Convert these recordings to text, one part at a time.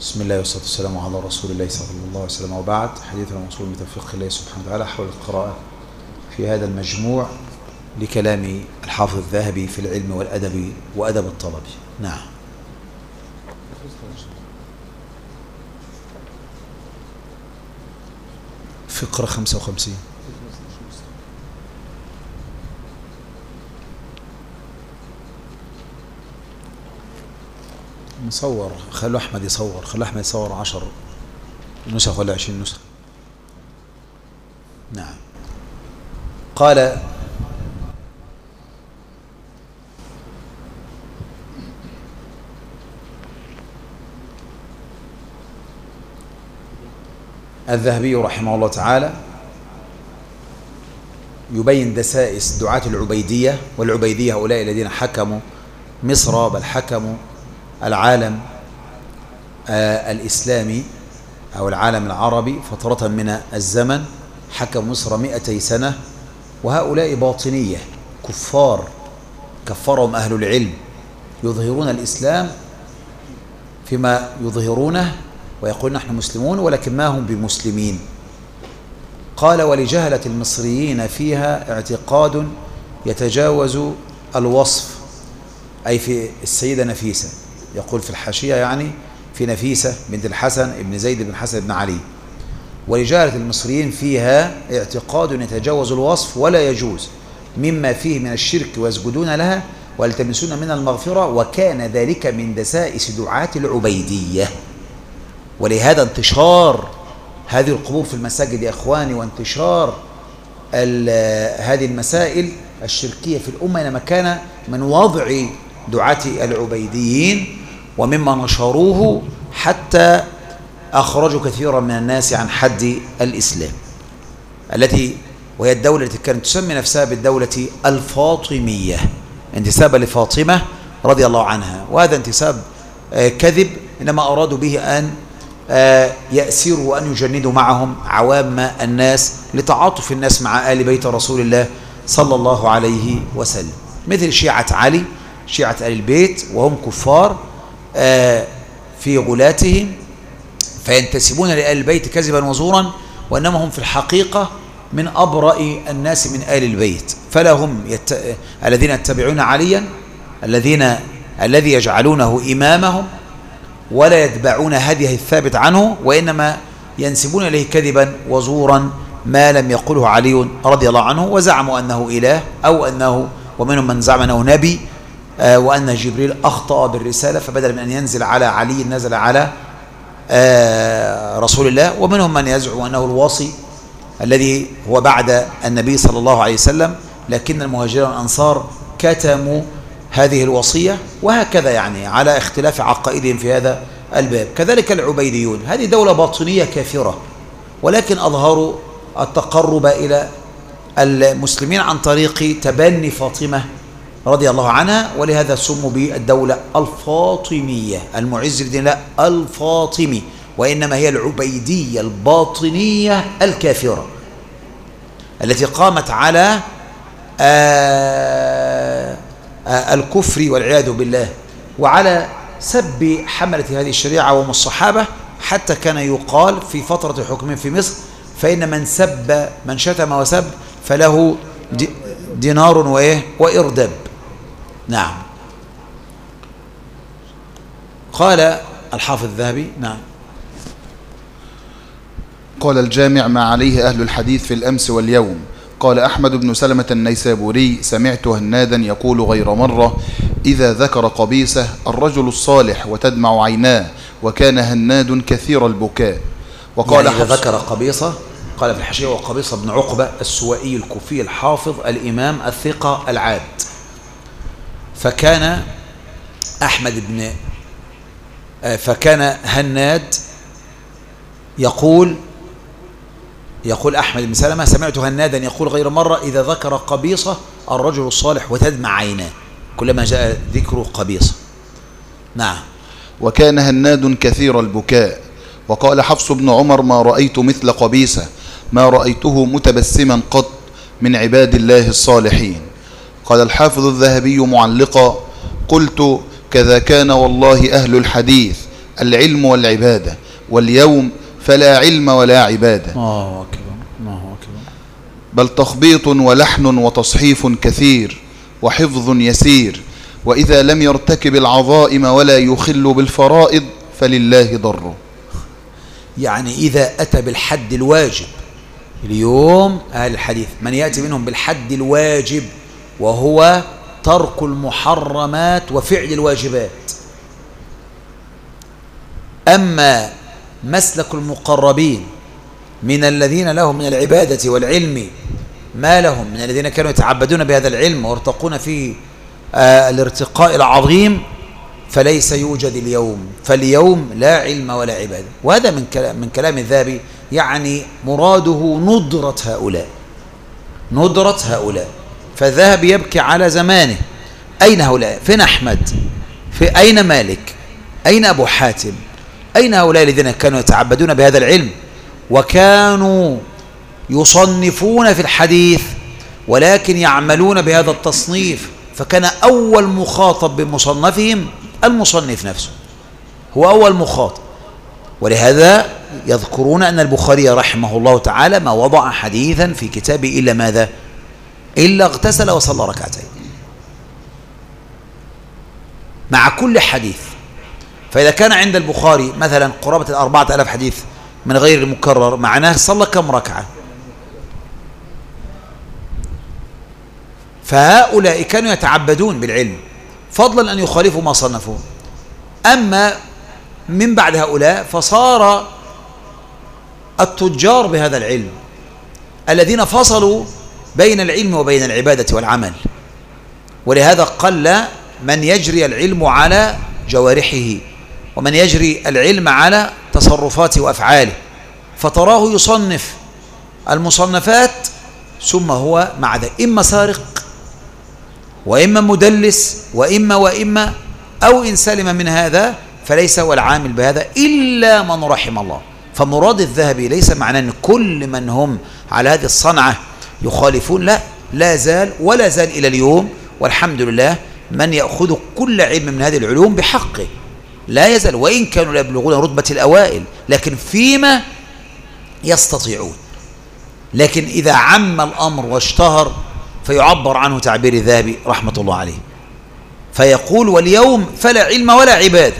بسم الله والصلاة والسلام على رسول الله صلى الله عليه وسلم، وبعد. حديثنا موصول بتوفيق الله سبحانه وتعالى حول القراءة في هذا المجموع لكلام الحافظ الذهبي في العلم والأدب وأدب الطلب. نعم. فقرة 55. نصور، خلوا أحمد يصور، 10 نسخ ولا 20 نسخة. نعم. قال: الذهبي رحمه الله تعالى يبين دسائس دعاة العبيدية، والعبيدية هؤلاء الذين حكموا مصر، بل حكموا العالم الإسلامي أو العالم العربي فترة من الزمن، حكموا مصر 200 سنة، وهؤلاء باطنية كفار كفرهم أهل العلم، يظهرون الإسلام فيما يظهرونه ويقول نحن مسلمون، ولكن ما هم بمسلمين. قال: ولجهلة المصريين فيها اعتقاد يتجاوز الوصف، أي في السيدة نفيسة، يقول في الحاشية يعني في نفيسة بنت الحسن ابن زيد بن حسن بن علي. ولجهلة المصريين فيها اعتقاد يتجاوز الوصف ولا يجوز مما فيه من الشرك، ويسجدون لها ويلتمسون من المغفرة، وكان ذلك من دسائس دعاة العبيدية. ولهذا انتشار هذه القبور في المساجد يا إخواني، وانتشار هذه المسائل الشركية في الأمة، إنما كان من وضع دعاة العبيديين ومما نشروه حتى أخرجوا كثيرا من الناس عن حد الإسلام، وهي الدولة التي كانت تسمي نفسها بالدولة الفاطمية، انتسابا لفاطمة رضي الله عنها. وهذا انتساب كذب، إنما أرادوا به أن يأسروا وأن يجندوا معهم عوام الناس لتعاطف الناس مع آل بيت رسول الله صلى الله عليه وسلم، مثل شيعة علي، شيعة آل البيت، وهم كفار في غلاتهم، فينتسبون لآل البيت كذبا وزورا، وإنما هم في الحقيقة من أبرأ الناس من آل البيت. فلا هم الذين يتبعون عليا الذي يجعلونه إمامهم، ولا يتبعون هديه الثابت عنه، وإنما ينسبون إليه كذبا وزورا ما لم يقله علي رضي الله عنه، وزعموا أنه إله، أو أنه، ومنهم من زعم أنه نبي، وأن جبريل أخطأ بالرسالة، فبدل من أن ينزل على علي نزل على رسول الله. ومنهم من يزعم أنه الوصي الذي هو بعد النبي صلى الله عليه وسلم، لكن المهاجرين والأنصار كتموا هذه الوصية، وهكذا يعني على اختلاف عقائدهم في هذا الباب. كذلك العبيديون، هذه دولة باطنية كافرة، ولكن أظهروا التقرب إلى المسلمين عن طريق تبني فاطمة رضي الله عنها، ولهذا سموا بالدولة الفاطمية. المعز لدين الله الفاطمي، وإنما هي العبيدية الباطنية الكافرة التي قامت على الكفر والعياذ بالله، وعلى سب حملة هذه الشريعة وهم الصحابة، حتى كان يقال في فترة حكمهم في مصر: فإن من شتم وسب فله دينار وإرداب. نعم. قال الحافظ الذهبي: نعم. قال الجامع: ما عليه أهل الحديث في الأمس واليوم. قال أحمد بن سلمة النيسابوري: سمعت هنادا يقول غير مرة: إذا ذكر قبيصة الرجل الصالح وتدمع عيناه، وكان هناد كثير البكاء. وقال يعني إذا ذكر قبيصة، قال في الحاشية: وقبيصة بن عقبة السوائي الكوفي الحافظ الإمام الثقة العاد. فكان هناد يقول أحمد بن سلمة: سمعت هنادا يقول غير مرة: إذا ذكر قبيصة الرجل الصالح وتدمع عيناه، كلما جاء ذكر قبيصة. نعم. وكان هناد كثير البكاء. وقال حفص بن عمر: ما رأيت مثل قبيصة، ما رأيته متبسما قط من عباد الله الصالحين. قال الحافظ الذهبي معلقا: قلت: كذا كان والله أهل الحديث، العلم والعبادة، واليوم فلا علم ولا عبادة. الله أكبر الله أكبر. بل تخبيط ولحن وتصحيف كثير وحفظ يسير، وإذا لم يرتكب العظائم ولا يخل بالفرائض فلله ضره. يعني إذا أتى بالحد الواجب، اليوم أهل الحديث من يأتي منهم بالحد الواجب وهو ترك المحرمات وفعل الواجبات. أما مسلك المقربين من الذين لهم من العبادة والعلم ما لهم، من الذين كانوا يتعبدون بهذا العلم ويرتقون فيه الارتقاء العظيم، فليس يوجد اليوم، فاليوم لا علم ولا عبادة. وهذا من كلام الذهبي، يعني مراده ندرة هؤلاء، ندرة هؤلاء. فالذهبي يبكي على زمانه، أين هؤلاء؟ فين أحمد؟ في أين مالك؟ أين أبو حاتم؟ أين هؤلاء الذين كانوا يتعبدون بهذا العلم وكانوا يصنفون في الحديث ولكن يعملون بهذا التصنيف؟ فكان أول مخاطب بمصنفهم المصنف نفسه، هو أول مخاطب. ولهذا يذكرون أن البخاري رحمه الله تعالى ما وضع حديثا في كتابه إلا ماذا؟ إلا اغتسل وصلى ركعتين مع كل حديث. فإذا كان عند البخاري مثلا قرابة 4000 حديث من غير المكرر، معناه صلى كم ركعة؟ فهؤلاء كانوا يتعبدون بالعلم فضلا أن يخالفوا ما صنفوه. أما من بعد هؤلاء فصار التجار بهذا العلم الذين فصلوا بين العلم وبين العبادة والعمل. ولهذا قل من يجري العلم على جوارحه ومن يجري العلم على تصرفاته وأفعاله، فتراه يصنف المصنفات ثم هو مع ذلك إما سارق وإما مدلس وإما أو إن سلم من هذا فليس هو العامل بهذا إلا من رحم الله. فمراد الذهبي ليس معناه أن كل من هم على هذه الصنعة يخالفون، لا، لا زال ولا زال إلى اليوم والحمد لله من يأخذ كل علم من هذه العلوم بحقه، لا يزال، وإن كانوا لا يبلغون رتبة الأوائل لكن فيما يستطيعون. لكن إذا عم الأمر واشتهر فيعبر عنه تعبير الذهبي رحمة الله عليه، فيقول واليوم فلا علم ولا عبادة،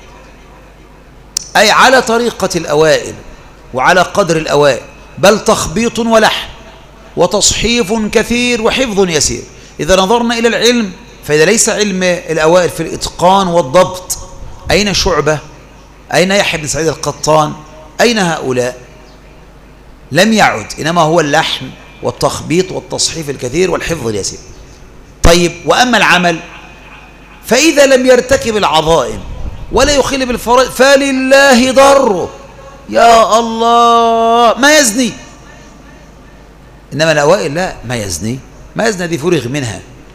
أي على طريقة الأوائل وعلى قدر الأوائل، بل تخبيط ولحن وتصحيف كثير وحفظ يسير. إذا نظرنا إلى العلم فإذا ليس علم الأوائل في الإتقان والضبط، أين شعبة؟ أين يحيى بن سعيد القطان؟ أين هؤلاء؟ لم يعد، إنما هو اللحن والتخبيط والتصحيف الكثير والحفظ اليسير. طيب وأما العمل فإذا لم يرتكب العظائم ولا يخل بالفرائض فلله ضره. يا الله، ما يزني. إنما الأوائل لا، ما يزني دي فرغ منها.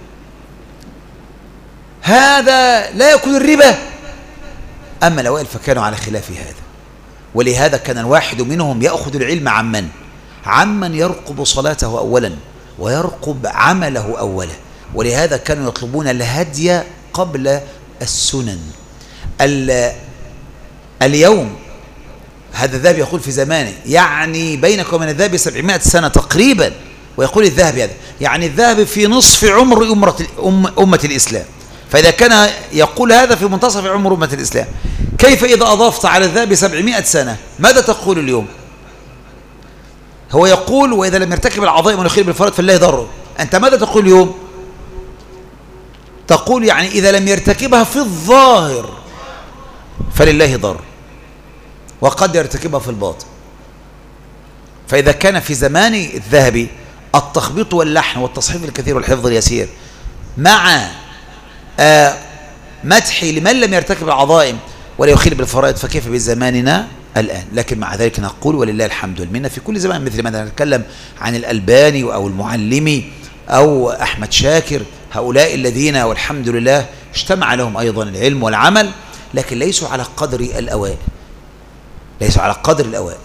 هذا لا يأكل الربا. أما الأوائل فكانوا على خلاف هذا. ولهذا كان الواحد منهم يأخذ العلم عمن يرقب صلاته أولا ويرقب عمله أولا. ولهذا كانوا يطلبون الهدي قبل السنن. اليوم هذا الذهبي يقول في زمانه، يعني بينك وبين الذهبي 700 سنة تقريبا، ويقول الذهبي هذا يعني الذهبي في نصف عمر أمة الإسلام. فإذا كان يقول هذا في منتصف عمر أمة الإسلام، كيف إذا أضفت على الذهبي 700 سنة؟ ماذا تقول اليوم؟ هو يقول وإذا لم يرتكب العظائم ويخل بالفرائض فلله ضره. أنت ماذا تقول اليوم؟ تقول يعني إذا لم يرتكبها في الظاهر فلله ضر، وقد يرتكبها في الباطن. فإذا كان في زمان الذهبي التخبيط واللحن والتصحيف الكثير والحفظ اليسير مع مدحي لمن لم يرتكب العظائم ولا يخل بالفرائض، فكيف بزماننا الآن؟ لكن مع ذلك نقول ولله الحمد والمنة في كل زمان، مثل ما نتكلم عن الألباني أو المعلمي أو أحمد شاكر، هؤلاء الذين والحمد لله اجتمع لهم أيضا العلم والعمل، لكن ليسوا على قدر الأوائل، ليسوا على قدر الأوائل.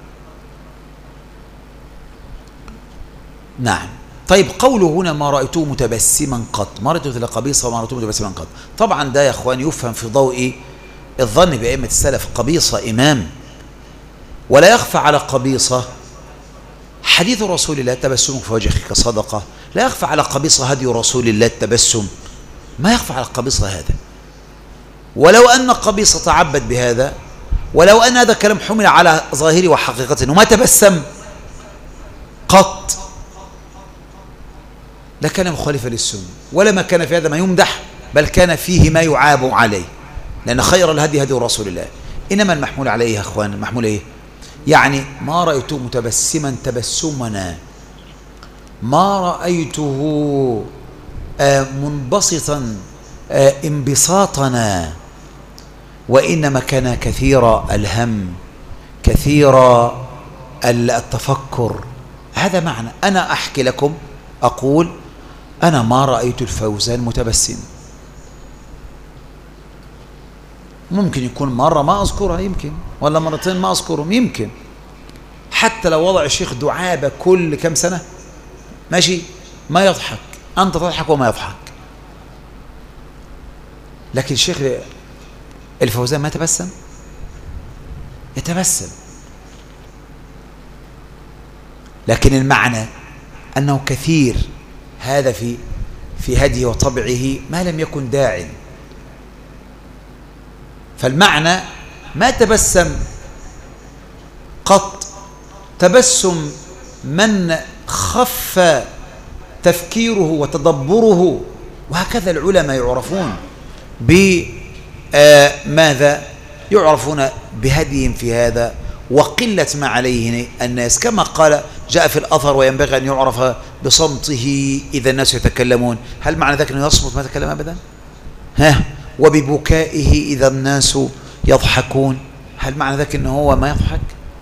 نعم. طيب قوله هنا ما رأيته متبسما قط، ما رأيته مثل قبيصة وما رأيته متبسما قط، طبعا ده يا أخوان يفهم في ضوء الظن بأئمة السلف قبيصة إمام. ولا يخفى على قبيصة حديث رسول الله تبسمك في وجه أخيك صدقة، لا يخفى على قبيصة هدي رسول الله التبسم، ما يخفى على قبيصة هذا. ولو أن قبيصة تعبد بهذا، ولو أن هذا كلام حمل على ظاهره وحقيقته وما تبسم قط، لكان مخالفا للسنة، ولما كان في هذا ما يمدح، بل كان فيه ما يعاب عليه، لأن خير الهدي هدي رسول الله. إنما المحمول عليه يا أخوان، المحمول إيه؟ يعني ما رأيته متبسما تبسمنا، ما رأيته منبسطا انبساطنا، وإنما كان كثير الهم، كثير التفكر. هذا معنى. أنا أحكي لكم، أقول أنا ما رأيت الفوزان متبسم. ممكن يكون مرة ما أذكرها يمكن، ولا مرتين ما أذكرهم يمكن، حتى لو وضع الشيخ دعابة كل كم سنة ماشي ما يضحك، أنت تضحك وما يضحك. لكن الشيخ الفوزان ما تبسم، يتبسم. لكن المعنى أنه كثير هذا في هديه وطبعه ما لم يكن داع. فالمعنى ما تبسم قط تبسم من خف تفكيره وتدبره. وهكذا العلماء يعرفون بماذا؟ يعرفون بهديهم في هذا وقلة ما عليه الناس، كما قال جاء في الأثر وينبغي أن يعرف بصمته إذا الناس يتكلمون. هل معنى ذلك أنه يصمت ما يتكلم أبدا؟ وببكائه إذا الناس يضحكون، هل معنى ذلك أنه هو ما يضحك؟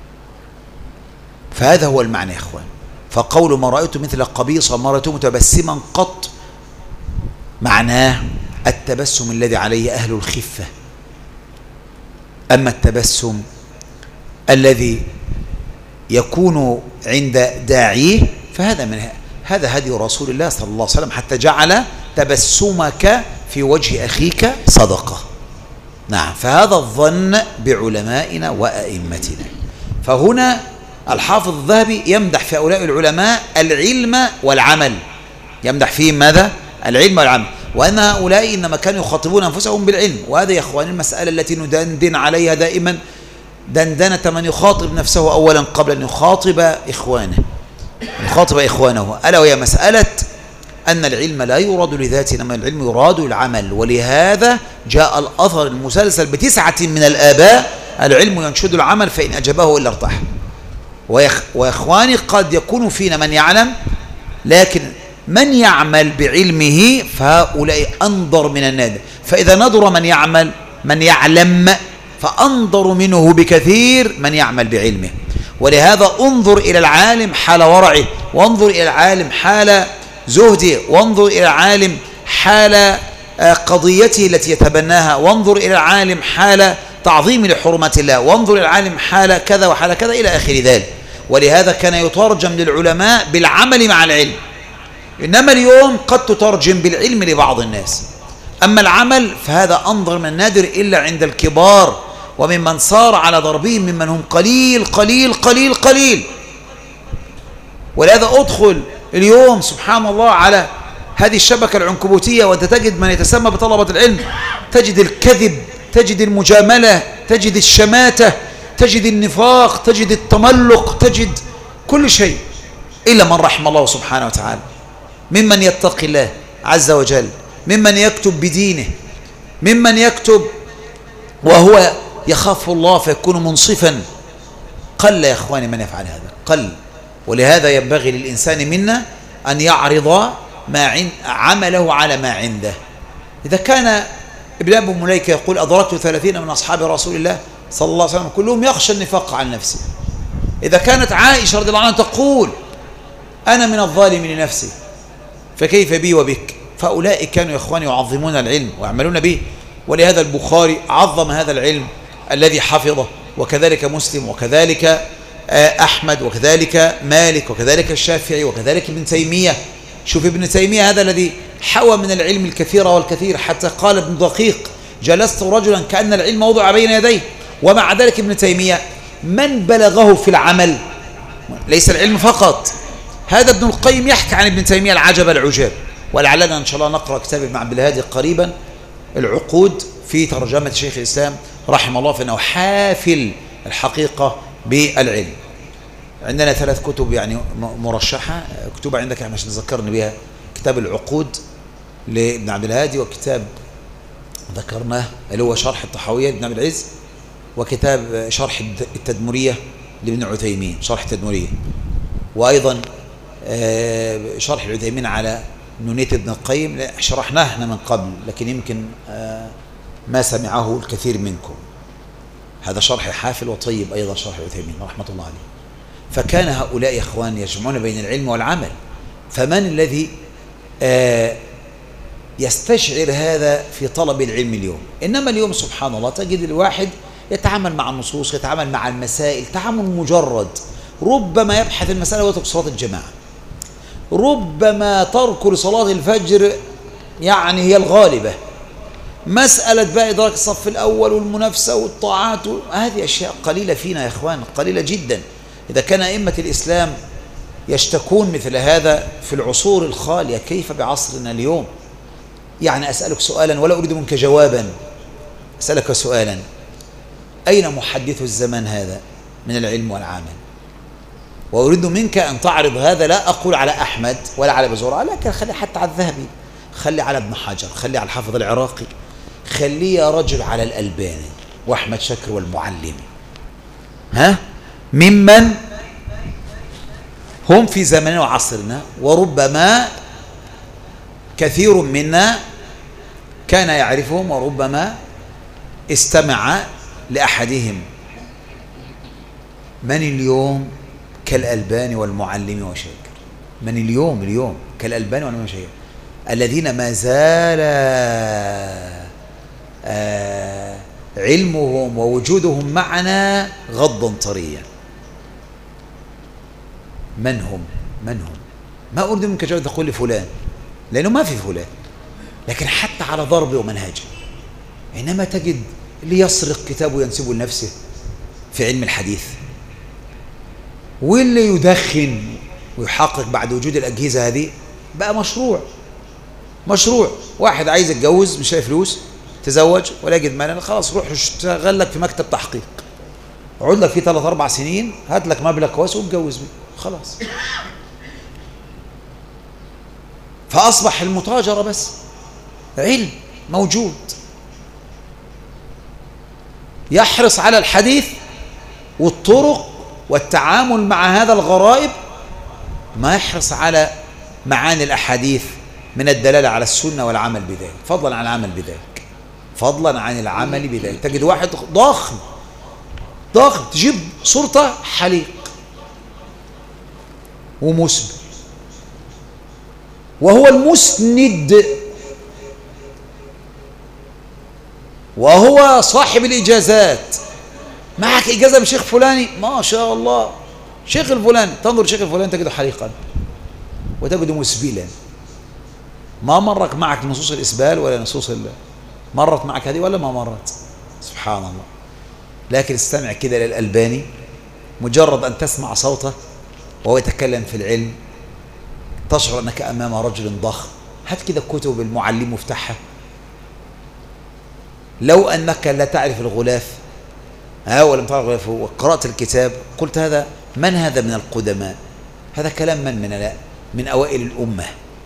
فهذا هو المعنى يا إخوان. فقول ما رأيت مثل قبيصة ما رأيت متبسما قط معناه التبسم الذي عليه أهل الخفة. أما التبسم الذي يكون عند داعيه فهذا هذا هدي رسول الله صلى الله عليه وسلم، حتى جعل تبسمك في وجه أخيك صدقة. نعم، فهذا الظن بعلمائنا وأئمتنا. فهنا الحافظ الذهبي يمدح في هؤلاء العلماء العلم والعمل، يمدح فيهم ماذا؟ العلم والعمل، وأن هؤلاء إنما كانوا يخاطبون أنفسهم بالعلم. وهذا يا إخواني المسألة التي ندندن عليها دائما، دندنة من يخاطب نفسه أولا قبل أن يخاطب إخوانه، ألا وهي مسألة أن العلم لا يراد لذاته، إنما العلم يراد العمل. ولهذا جاء الأثر المسلسل ب9 من الآباء: العلم ينشد العمل فإن أجابه إلا ارتاح. وإخواني قد يكون فينا من يعلم، لكن من يعمل بعلمه فهؤلاء أنظر من النادر. فإذا نظر من يعلم فأنظر منه بكثير من يعمل بعلمه. ولهذا انظر إلى العالم حال ورعه، وانظر إلى العالم حال زهده، وانظر إلى العالم حال قضيته التي يتبناها، وانظر إلى العالم حال تعظيم لحرمات الله، وانظر إلى العالم حال كذا وحال كذا إلى آخر ذلك. ولهذا كان يترجم للعلماء بالعمل مع العلم، إنما اليوم قد تترجم بالعلم لبعض الناس. أما العمل فهذا أنظر من النادر إلا عند الكبار، وممن صار على ضربهم ممن هم قليل قليل قليل قليل. ولهذا أدخل اليوم سبحان الله على هذه الشبكة العنكبوتية وأنت تجد من يتسمى بطلبة العلم، تجد الكذب، تجد المجاملة، تجد الشماتة، تجد النفاق، تجد التملق، تجد كل شيء، إلا من رحم الله سبحانه وتعالى، ممن يتقي الله عز وجل، ممن يكتب بدينه، ممن يكتب وهو يخاف الله فيكون منصفا. قل يا إخواني من يفعل هذا، قل. ولهذا ينبغي للإنسان منا أن يعرض عمله على ما عنده. إذا كان ابن أبي مليكة يقول: أدركت 30 من أصحاب رسول الله صلى الله عليه وسلم كلهم يخشى النفاق عن نفسه. إذا كانت عائشة رضي الله عنها تقول: أنا من الظالم لنفسي، فكيف بي وبك؟ فأولئك كانوا يا إخواني يعظمون العلم ويعملون به. ولهذا البخاري عظم هذا العلم الذي حفظه، وكذلك مسلم، وكذلك أحمد، وكذلك مالك، وكذلك الشافعي، وكذلك ابن تيمية. شوف ابن تيمية هذا الذي حوى من العلم الكثير والكثير، حتى قال ابن دقيق: جلست رجلا كأن العلم وضع بين يديه. ومع ذلك ابن تيمية من بلغه في العمل ليس العلم فقط. هذا ابن القيم يحكي عن ابن تيمية العجب العجاب، ولعلنا إن شاء الله نقرأ كتاب ابن عبد الهادي قريبا العقود في ترجمة شيخ الإسلام رحمه الله، فإنه حافل الحقيقة بالعلم. عندنا 3 كتب يعني مرشحة، كتب عندك مش نذكرني بها، كتاب العقود لابن عبد الهادي، وكتاب ذكرناه اللي هو شرح الطحاوية لابن عبد العز، وكتاب شرح التدمرية لابن عثيمين، شرح التدمرية، وأيضا شرح العثيمين على نونية ابن القيم شرحناه احنا من قبل، لكن يمكن ما سمعه الكثير منكم. هذا شرح حافل وطيب أيضا شرح العثيمين رحمة الله عليه. فكان هؤلاء يا إخوان يجمعون بين العلم والعمل. فمن الذي يستشعر هذا في طلب العلم اليوم؟ إنما اليوم سبحان الله تجد الواحد يتعامل مع النصوص، يتعامل مع المسائل تعامل مجرد، ربما يبحث المسألة ويترك صلاة الجماعة، ربما ترك لصلاة الفجر يعني هي الغالبة، مسألة بقى إدراك الصف الأول والمنافسة والطاعات، هذه أشياء قليلة فينا يا إخوان، قليلة جدا. إذا كان أئمة الإسلام يشتكون مثل هذا في العصور الخالية، كيف بعصرنا اليوم؟ يعني أسألك سؤالا ولا أريد منك جوابا، أسألك سؤالا: أين محدث الزمان هذا من العلم والعمل؟ وأريد منك أن تعرض هذا، لا أقول على أحمد ولا على بزرعة، لكن خلي حتى على الذهبي، خلي على ابن حجر، خلي على الحافظ العراقي، خلي يا رجل على الألباني وأحمد شاكر والمعلمي، ممن هم في زمننا وعصرنا، وربما كثير منا كان يعرفهم وربما استمع لأحدهم. من اليوم كالألباني والمعلم وشاكر؟ من اليوم كالألباني والمعلم وشاكر الذين ما زال علمهم ووجودهم معنا غضا طريا؟ من هم؟ ما أريد منك جواب تقول لي فلان، لأنه ما في فلان، لكن حتى على ضربه ومنهجه. إنما تجد اللي يسرق كتابه ينسبه لنفسه في علم الحديث، واللي يدخن ويحقق بعد وجود الأجهزة هذه بقى مشروع. واحد عايز يتجوز مش لاقي فلوس، تزوج ولا يجد مالا، خلاص روح اشتغل لك في مكتب تحقيق، اقعد لك فيه 3-4 سنين، هات لك مبلغ كويس واتجوز بيه، خلاص. فأصبح المتاجرة بس علم موجود، يحرص على الحديث والطرق والتعامل مع هذا الغرائب، ما يحرص على معاني الأحاديث من الدلالة على السنة والعمل بذلك، فضلا عن العمل بذلك. تجد واحد ضخم تجيب صورته حليق ومسبل، وهو المسند وهو صاحب الإجازات. معك إجازة من شيخ فلاني، ما شاء الله، شيخ الفلاني، تنظر شيخ الفلاني تجده حليقا وتجده مسبلا. ما مرك معك نصوص الإسبال ولا نصوص مرت معك هذه ولا ما مرت؟ سبحان الله. لكن استمع كده للألباني، مجرد أن تسمع صوته وهو يتكلم في العلم تشعر أنك أمام رجل ضخم. هات كده كتب المعلم وافتحها، لو أنك لا تعرف الغلاف ولم تعرف الغلاف وقرأت الكتاب قلت هذا من هذا من القدماء؟ هذا كلام من أوائل الأمة.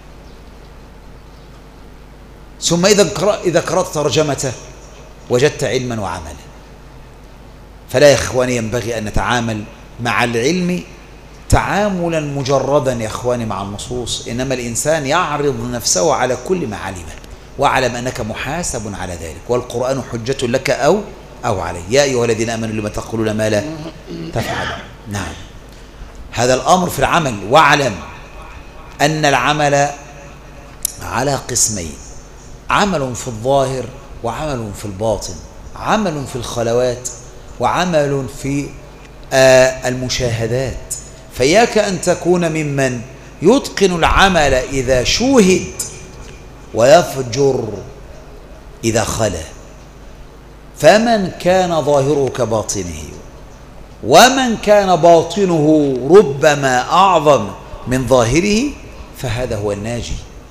ثم إذا قرأت ترجمته وجدت علما وعملا. فلا يا إخواني ينبغي أن نتعامل مع العلم تعاملا مجردا يا إخواني مع النصوص، إنما الإنسان يعرض نفسه على كل ما علمه، واعلم أنك محاسب على ذلك، والقرآن حجة لك أو عليه. يا أيها الذين آمنوا لما تقولون ما لا تفعلون. نعم، هذا الأمر في العمل. واعلم أن العمل على قسمين: عمل في الظاهر وعمل في الباطن، عمل في الخلوات وعمل في المشاهدات. فإياك أن تكون ممن يتقن العمل إذا شوهد ويفجر إذا خلا. فمن كان ظاهره كباطنه ومن كان باطنه ربما أعظم من ظاهره فهذا هو الناجي،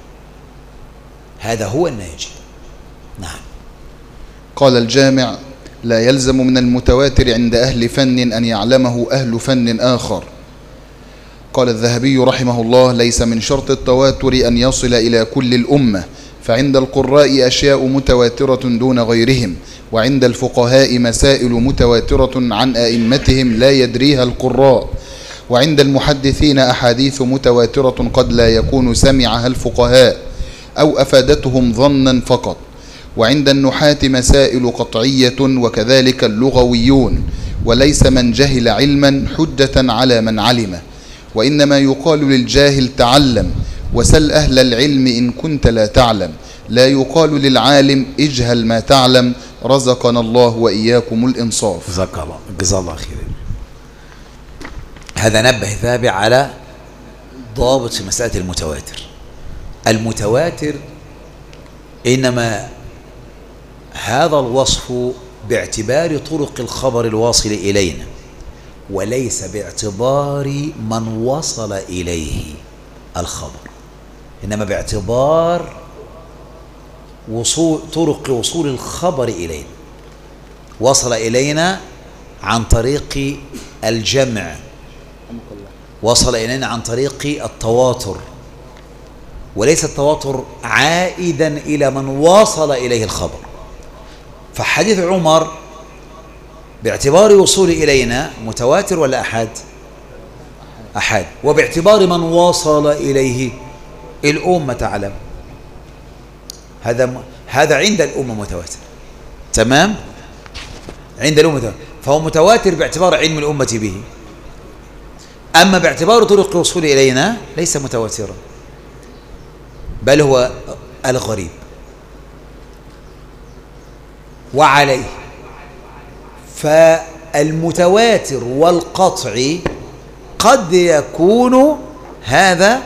هذا هو الناجي. نعم. قال الجامع: لا يلزم من المتواتر عند أهل فن أن يعلمه أهل فن آخر. قال الذهبي رحمه الله: ليس من شرط التواتر أن يصل إلى كل الأمة، فعند القراء أشياء متواترة دون غيرهم، وعند الفقهاء مسائل متواترة عن أئمتهم لا يدريها القراء، وعند المحدثين أحاديث متواترة قد لا يكون سمعها الفقهاء أو أفادتهم ظنا فقط، وعند النحاة مسائل قطعية، وكذلك اللغويون، وليس من جهل علما حجة على من علمه، وإنما يقال للجاهل تعلم وسل أهل العلم إن كنت لا تعلم، لا يقال للعالم اجهل ما تعلم. رزقنا الله وإياكم الإنصاف. جزاك الله، جزا الله خير. هذا نبه ثابع على ضابط في مسألة المتواتر. المتواتر إنما هذا الوصف باعتبار طرق الخبر الواصل إلينا، وليس باعتبار من وصل إليه الخبر، إنما باعتبار طرق وصول الخبر إلينا. وصل إلينا عن طريق الجمع، وصل إلينا عن طريق التواتر، وليس التواتر عائدا إلى من وصل إليه الخبر. فحديث عمر باعتبار وصول إلينا متواتر ولا أحد؟ أحد. وباعتبار من وصل إليه الأمة تعلم، هذا عند الأمة متواتر. تمام؟ عند الأمة متواتر، فهو متواتر باعتبار علم الأمة به. أما باعتبار طرق وصول إلينا ليس متواترا، بل هو الغريب. وعليه فالمتواتر والقطعي قد يكون هذا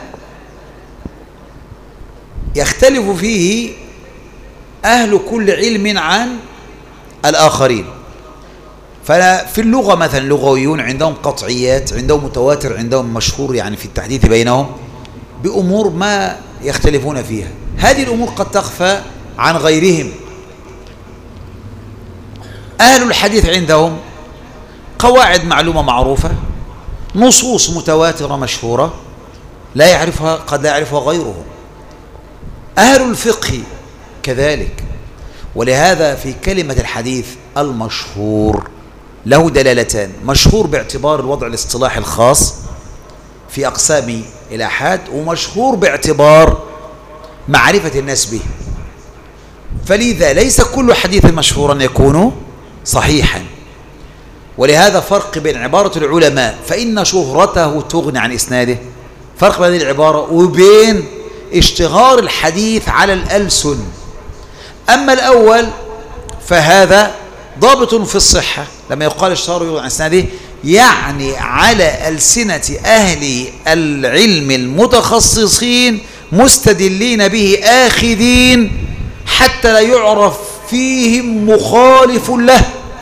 يختلف فيه أهل كل علم عن الآخرين. ففي اللغة مثلا اللغويون عندهم قطعيات، عندهم متواتر، عندهم مشهور يعني في التحديث بينهم بأمور ما يختلفون فيها. هذه الأمور قد تخفى عن غيرهم. أهل الحديث عندهم قواعد معلومة معروفة، نصوص متواترة مشهورة لا يعرفها، قد لا يعرفها غيرهم. أهل الفقه كذلك. ولهذا في كلمة الحديث المشهور له دلالتان: مشهور باعتبار الوضع الاصطلاحي الخاص في أقسام الآحاد، ومشهور باعتبار معرفة الناس به. فلذا ليس كل حديث مشهورا يكون صحيحا. ولهذا فرق بين عبارة العلماء فإن شهرته تغني عن إسناده، فرق بين هذه العبارة وبين اشتهار الحديث على الألسن. أما الأول فهذا ضابط في الصحة، لما يقال اشتهار عن إسناده يعني على ألسنة أهل العلم المتخصصين مستدلين به آخذين حتى لا يعرف فيهم مخالف له،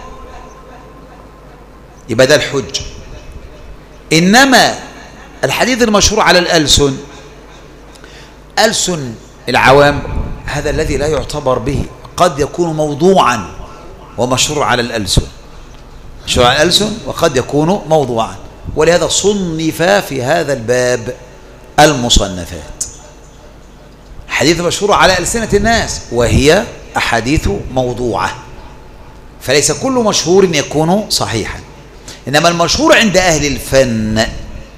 يبقى ده الحج. إنما الحديث المشهور على الألسن، ألسن العوام، هذا الذي لا يعتبر به، قد يكون موضوعا ومشهور على الألسن، مشهور على الألسن وقد يكون موضوعا. ولهذا صنف في هذا الباب المصنفات، حديث مشهور على ألسنة الناس وهي أحاديث موضوعة. فليس كل مشهور يكون صحيحا، إنما المشهور عند أهل الفن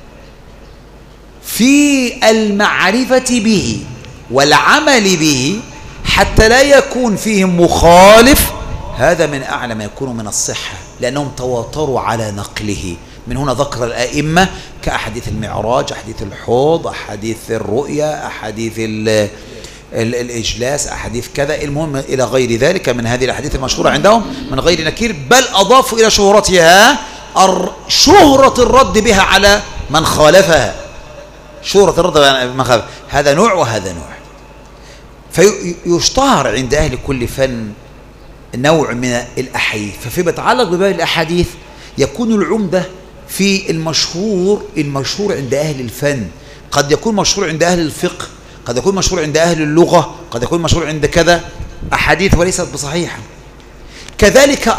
في المعرفة به والعمل به حتى لا يكون فيهم مخالف، هذا من أعلى ما يكون من الصحة، لأنهم تواتروا على نقله. من هنا ذكر الأئمة كأحاديث المعراج، أحاديث الحوض، أحاديث الرؤيا، أحاديث الإجلاس، أحاديث كذا، المهم إلى غير ذلك من هذه الأحاديث المشهورة عندهم من غير نكير، بل أضافوا إلى شهرتها شهرة الرد بها على من خالفها، شهرة الرد على من خالفها. هذا نوع وهذا نوع. فيشتهر عند أهل كل فن نوع من الأحاديث. ففيما يتعلق بباب الأحاديث يكون العمدة في المشهور عند أهل الفن، قد يكون مشهور عند أهل الفقه، قد يكون مشهور عند أهل اللغة، قد يكون مشهور عند كذا أحاديث وليست بصحيحة. كذلك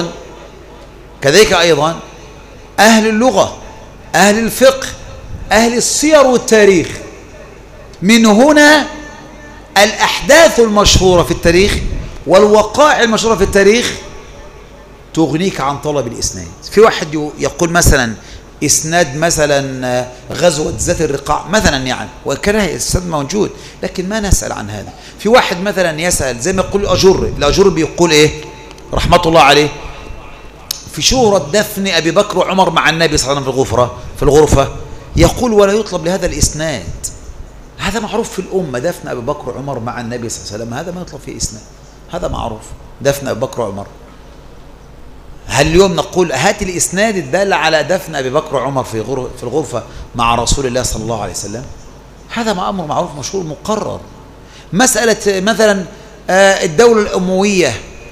أيضا أهل اللغة، أهل الفقه، أهل السير والتاريخ. من هنا الأحداث المشهورة في التاريخ والوقائع المشهورة في التاريخ تغنيك عن طلب الإسناد. في واحد يقول مثلا إسناد مثلا غزوة ذات الرقاع مثلا، يعني وكان الإسناد موجود لكن ما نسأل عن هذا. في واحد مثلا يسأل زي ما يقول الأجر بيقول إيه رحمة الله عليه في شهرة دفن أبي بكر وعمر مع النبي صلى الله عليه وسلم في الغرفة، يقول ولا يطلب لهذا الإسناد. هذا معروف في الأمة، دفن أبي بكر وعمر مع النبي صلى الله عليه وسلم، هذا ما يطلب فيه إسناد، هذا معروف دفن أبي بكر وعمر. هل اليوم نقول هات الإسناد الدال على دفن أبي بكر وعمر في الغرفة مع رسول الله صلى الله عليه وسلم؟ هذا أمر معروف مشهور مقرر. مسألة مثلا الدولة الأموية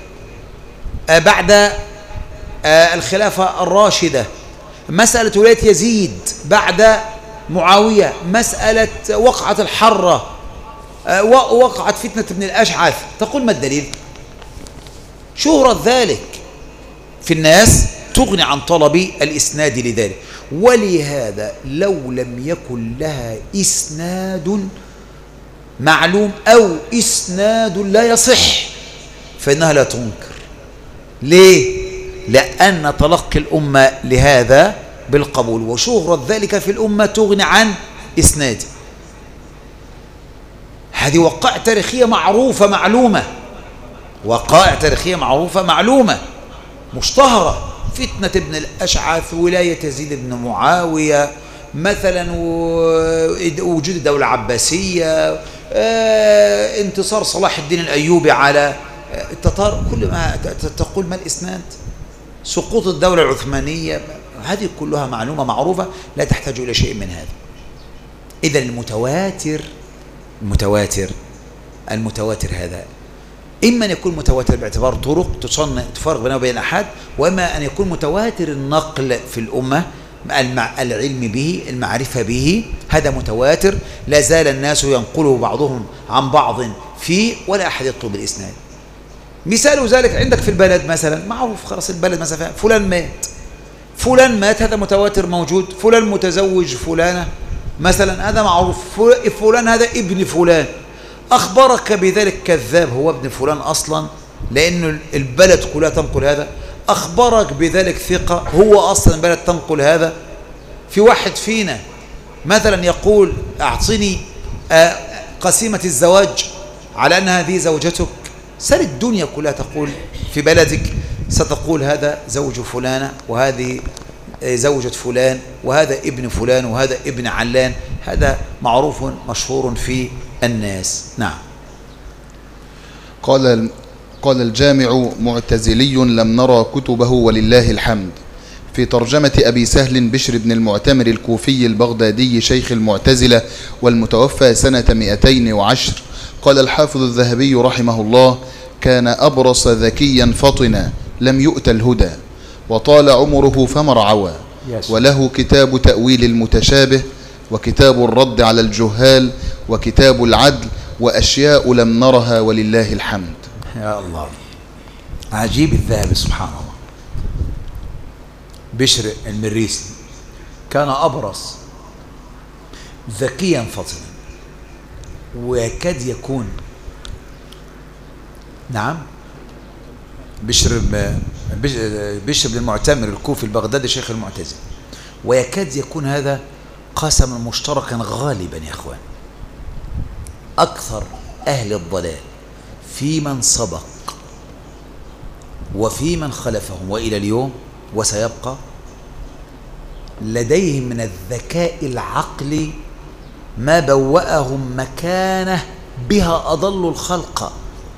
بعد الخلافة الراشدة، مسألة ولاية يزيد بعد معاوية، مسألة وقعة الحرة، وقعت فتنة ابن الأشعث، تقول ما الدليل؟ شهرة ذلك في الناس تغني عن طلب الإسناد لذلك. ولهذا لو لم يكن لها إسناد معلوم أو إسناد لا يصح فإنها لا تنكر. ليه؟ لأن تلقي الأمة لهذا بالقبول، وشهرة ذلك في الأمة تغني عن إسناد. هذه وقائع تاريخية معروفة معلومة، وقائع تاريخية معروفة معلومة مشتهرة، فتنة ابن الأشعث، ولاية يزيد بن معاوية مثلا، وجود الدولة العباسية، انتصار صلاح الدين الأيوبي على التتار، كل ما تقول ما الإسناد؟ سقوط الدولة العثمانية، هذه كلها معلومة معروفة لا تحتاج إلى شيء من هذا. إذا المتواتر هذا إما أن يكون متواتر باعتبار طرق تفرق بينه وبين الأحاد، وإما أن يكون متواتر النقل في الأمة، العلم به، المعرفة به، هذا متواتر لا زال الناس ينقله بعضهم عن بعض فيه ولا أحد يطلب الإسناد. مثال ذلك عندك في البلد مثلا معروف، خلاص البلد مثلا فلان مات هذا متواتر موجود، فلان متزوج فلانة مثلا هذا معروف، فلان هذا ابن فلان، أخبرك بذلك كذاب هو ابن فلان أصلا لأن البلد كلها تنقل هذا، أخبرك بذلك ثقة هو أصلا البلد تنقل هذا. في واحد فينا مثلا يقول أعطني قسيمة الزواج على أن هذه زوجتك، سال الدنيا كلها تقول في بلدك ستقول هذا زوج فلانة، وهذه زوجة فلان، وهذا ابن فلان، وهذا ابن علان، هذا معروف مشهور في الناس. نعم. قال الجامع معتزلي لم نرى كتبه ولله الحمد. في ترجمة أبي سهل بشر بن المعتمر الكوفي البغدادي شيخ المعتزلة والمتوفى سنة 210، قال الحافظ الذهبي رحمه الله: كان أبرص ذكيا فطنا لم يؤت الهدى، وطال عمره فما رعوى، وله كتاب تأويل المتشابه، وكتاب الرد على الجهال، وكتاب العدل، وأشياء لم نرها ولله الحمد. يا الله، عجيب الذهبي سبحان الله. بشر المريسي كان أبرص ذكيا فطنا، ويكاد يكون نعم بشر بن المعتمر الكوفي البغدادي شيخ المعتزلة، ويكاد يكون هذا قسما مشتركا غالبا يا اخوان. أكثر أهل الضلال في من سبق وفي من خلفهم وإلى اليوم وسيبقى لديهم من الذكاء العقلي ما بوأهم مكانه بها أضل الخلق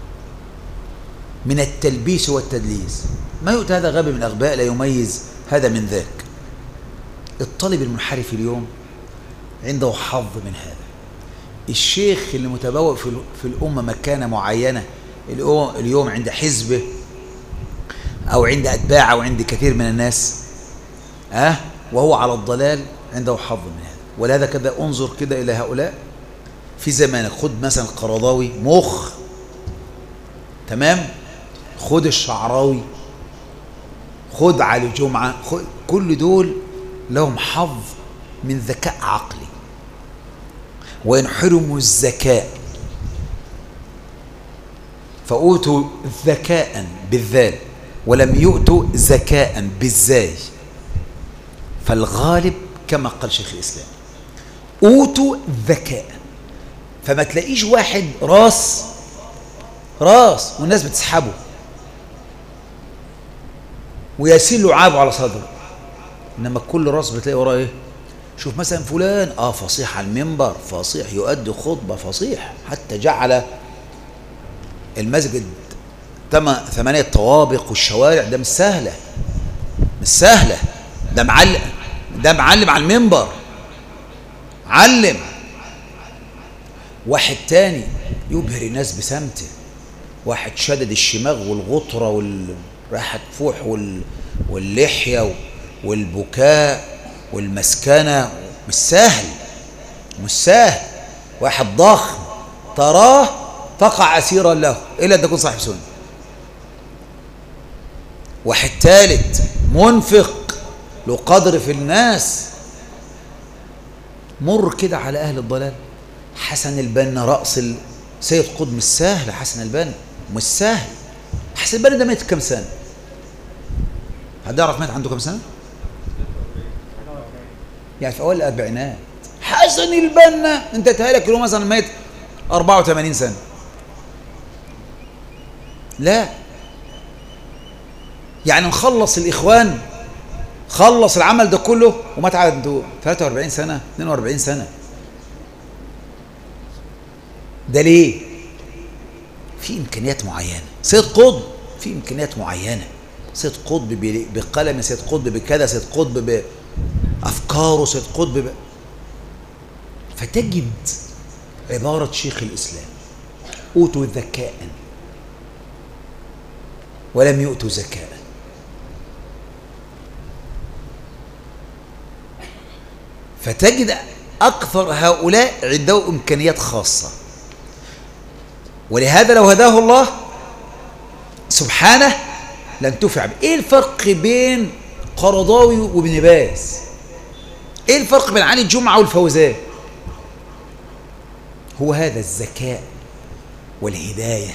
من التلبيس والتدليس. ما يؤتى هذا غبي من الأغباء لا يميز هذا من ذاك. الطالب المنحرف اليوم عنده حظ من هذا. الشيخ اللي متبوأ في الأمة مكانة معينة اليوم عند حزبه أو عند أتباع أو عند كثير من الناس، وهو على الضلال عنده حظ من هذا. ولهذا كذا انظر كده إلى هؤلاء في زمانك. خد مثلا القرضاوي مخ، تمام، خد الشعراوي، خد علي جمعة، كل دول لهم حظ من ذكاء عقلي. وإن حرموا الذكاء فأوتوا ذكاء بالذال ولم يؤتوا ذكاء بالزاي. فالغالب كما قال شيخ الإسلام أوتوا ذكاء. فما تلاقيش واحد راس والناس بتسحبه ويسيل لعابه على صدره، إنما كل راس بتلاقي وراه إيه؟ شوف مثلا فلان فصيح على المنبر، فصيح يؤدي خطبة فصيح، حتى جعل المسجد 8 طوابق والشوارع. ده مش سهلة، ده معلم على المنبر، علم. واحد تاني يبهر الناس بسمته، واحد شدد الشماغ والغطرة والراحة فوح واللحية والبكاء والمسكنة. مش سهل. واحد ضخم تراه تقع أسيرا له إلا أن تكون صاحب سنة. واحد ثالث منفق له قدر في الناس. مر كده على أهل الضلال. حسن البنا رأس سيد قطب مش سهل. حسن البنا مش سهل. حسن البنا ده مات كم سنة؟ حد يعرف مات عنده كم سنة؟ يعني في أول الأربعينات. حسن البنا أنت تهالك له مثلا مات 84 سنة. لا، يعني نخلص الإخوان، خلص العمل ده كله ومات عنده 43 سنة 42 سنة. ده ليه؟ في إمكانيات معينة. سيد قطب في إمكانيات معينة. سيد قطب بقلم، سيد قطب بكذا، سيد قطب بأفكاره، سيد قطب فتجد عبارة شيخ الإسلام أوتوا ذكاء ولم يؤتوا زكاء. فتجد أكثر هؤلاء عندهم إمكانيات خاصة. ولهذا لو هداه الله سبحانه لن تفع. إيه الفرق بين قرضاوي وابن باز؟ إيه الفرق بين علي الجمعة والفوزان؟ هو هذا الذكاء والهداية.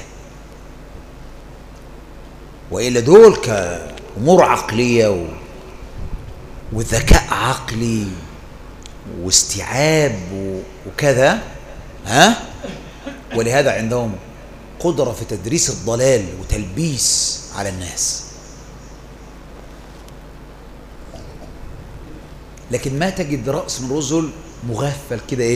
وإلا دول كأمور عقلية وذكاء عقلي واستيعاب وكذا، ولهذا عندهم قدرة في تدريس الضلال وتلبيس على الناس. لكن ما تجد رأس من رجل مغفل كده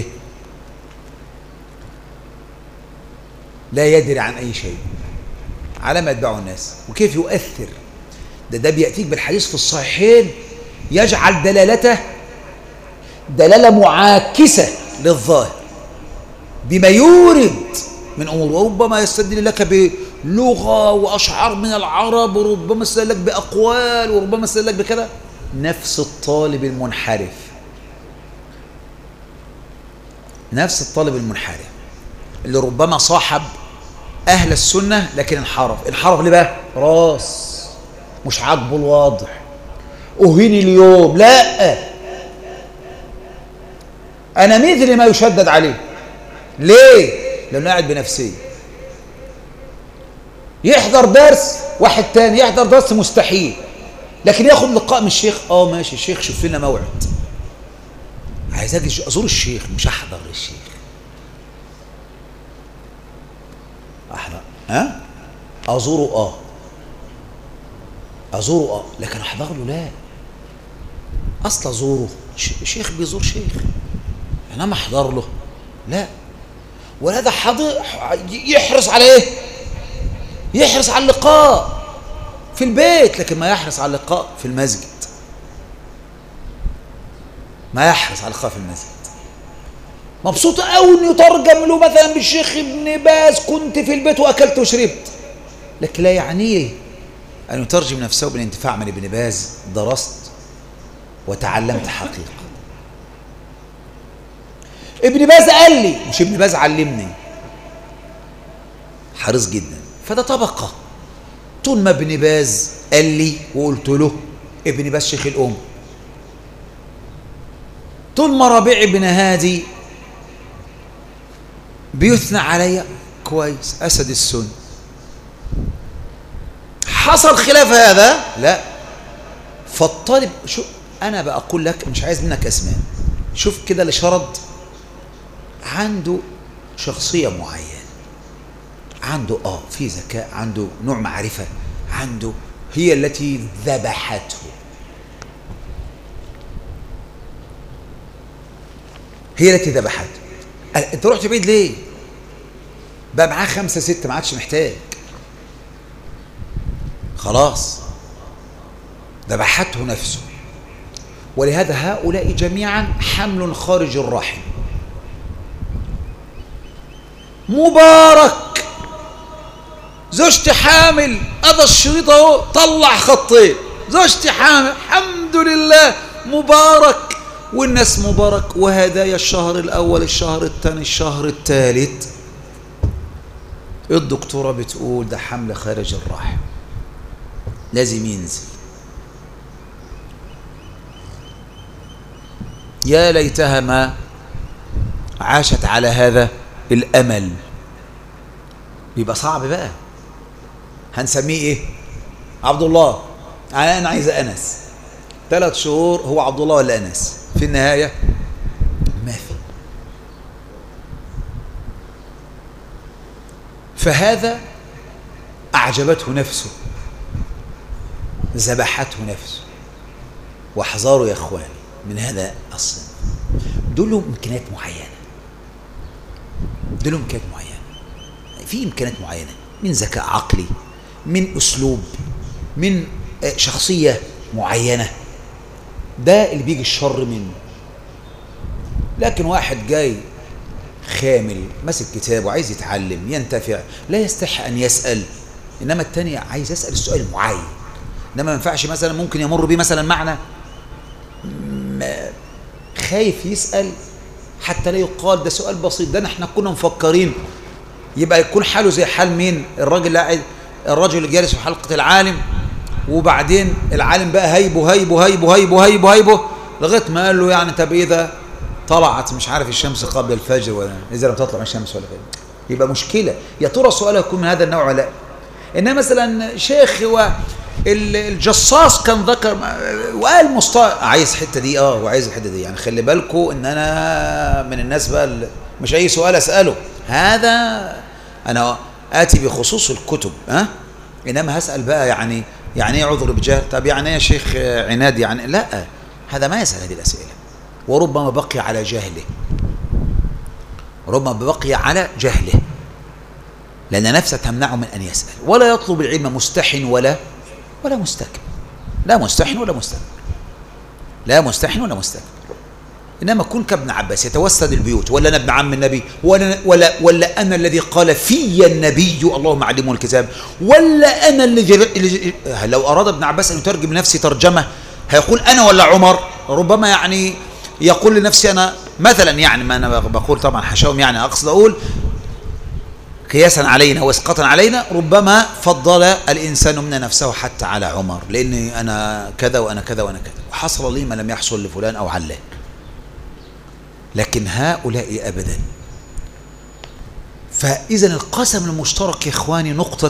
لا يدري عن أي شيء على ما يتبعه الناس وكيف يؤثر. ده بيأتيك بالحديث في الصحيحين يجعل دلالته دلالة معاكسة للظاهر بما يورد من أمور، وربما يستدل لك بلغة وأشعار من العرب، وربما يستدل لك بأقوال، وربما يستدل لك بكذا. نفس الطالب المنحرف اللي ربما صاحب أهل السنة لكن انحرف ليه بقى؟ راس مش عاجبه الواضح، أهيني اليوم، لا، أنا مثل ما يشدد عليه. ليه؟ لأنه قاعد بنفسيه. يحضر درس واحد تاني يحضر درس مستحيل، لكن ياخد لقاء من الشيخ. ماشي الشيخ شوف لنا موعد، عايز اجي ازور الشيخ مش احضر للشيخ. احضر ازوره لكن احضر له لا. اصلا ازوره شيخ بيزور شيخ، انا ما احضر له لا. ولهذا يحرص على ايه؟ يحرص على اللقاء في البيت، لكن ما يحرص على اللقاء في المسجد. مبسوط قوي انه يترجم له مثلا بالشيخ ابن باز كنت في البيت واكلت وشربت، لكن لا يعنيه أن يترجم نفسه بالانتفاع من ابن باز: درست وتعلمت حقيقة. ابن باز قال لي، مش ابن باز علمني. حريص جدا. فده طبقة. طول ما ابن باز قال لي وقلت له ابن باز شيخ الأم، طول ما ربيع بن هادي بيثنى عليا كويس، أسد السن. حصل خلاف هذا لا. فالطالب، شو أنا بقول لك، مش عايز منك أسماء. شوف كده اللي شرد عنده شخصية معينة، عنده في ذكاء، عنده نوع معرفة، عنده هي التي ذبحته. هي التي ذبحته. انت رحت بعيد ليه؟ بقى معاه 5 6 ما عادش محتاج، خلاص ذبحته نفسه. ولهذا هؤلاء جميعا حمل خارج الرحم. مبارك زوجتي حامل، هذا الشريط اهو طلع خطين، زوجتي حامل الحمد لله مبارك، والناس مبارك، وهدايا الشهر الأول، الشهر الثاني، الشهر الثالث. الدكتورة بتقول ده حمل خارج الرحم لازم ينزل. يا ليتها ما عاشت على هذا الأمل. يبقى صعب بقى. هنسميه ايه؟ عبد الله. انا عايز انس. 3 شهور هو عبد الله ولا انس؟ في النهايه ما في. فهذا اعجبته نفسه، ذبحته نفسه. واحذروا يا اخواني من هذا الصنف. دول لهم امكانيات معينه، دول لهم امكانيات معينه، في امكانيات معينه من ذكاء عقلي، من اسلوب، من شخصيه معينه. ده اللي بيجي الشر منه. لكن واحد جاي خامل ماسك كتاب وعايز يتعلم ينتفع، لا يستحي ان يسال. انما الثاني عايز يسال السؤال معين. انما ما ينفعش مثلا ممكن يمر بيه مثلا معنى خايف يسال حتى لا يقال ده سؤال بسيط، ده احنا كنا مفكرين. يبقى يكون حاله زي حال مين؟ الرجل اللي جالس في حلقه العالم، وبعدين العالم بقى هيبه هيبه هيبه هيبه هيبه هيبه لغايه ما قال له يعني طب اذا طلعت مش عارف الشمس قبل الفجر، ولا اذا لم تطلع الشمس ولا كده، يبقى مشكله. يا ترى سؤاله يكون من هذا النوع ولا لا؟ انما مثلا شيخ الجصاص كان ذكر وقال عايز الحته دي وعايز الحته دي، يعني خلي بالكم ان انا من الناس بقى مش اي سؤال اساله، هذا انا اتي بخصوص الكتب انما هسال بقى يعني ايه عذر بجهل؟ طب يعني ايه يا شيخ عناد؟ يعني لا، هذا ما يسال هذه الاسئله. وربما بقي على جهله، ربما بقي على جهله، لان نفسه تمنعه من ان يسال. ولا يطلب العلم مستحن ولا مستكبر، لا مستحن ولا مستكبر، لا مستحن ولا مستكبر. انما كن كابن عباس يتوسد البيوت، ولا انا ابن عم النبي، ولا انا الذي قال في النبي اللهم علمه الكتاب، ولا انا اللي لو اراد ابن عباس ان يترجم نفسي ترجمه هيقول انا ولا عمر. ربما يعني يقول لنفسي انا مثلا، يعني ما انا بقول طبعا حشاهم، يعني اقصد اقول قياسا علينا واسقاطا علينا، ربما فضل الانسان منا نفسه حتى على عمر، لاني انا كذا وانا كذا وانا كذا، وحصل لي ما لم يحصل لفلان او علان. لكن هؤلاء ابدا. فاذا القسم المشترك يا اخواني نقطه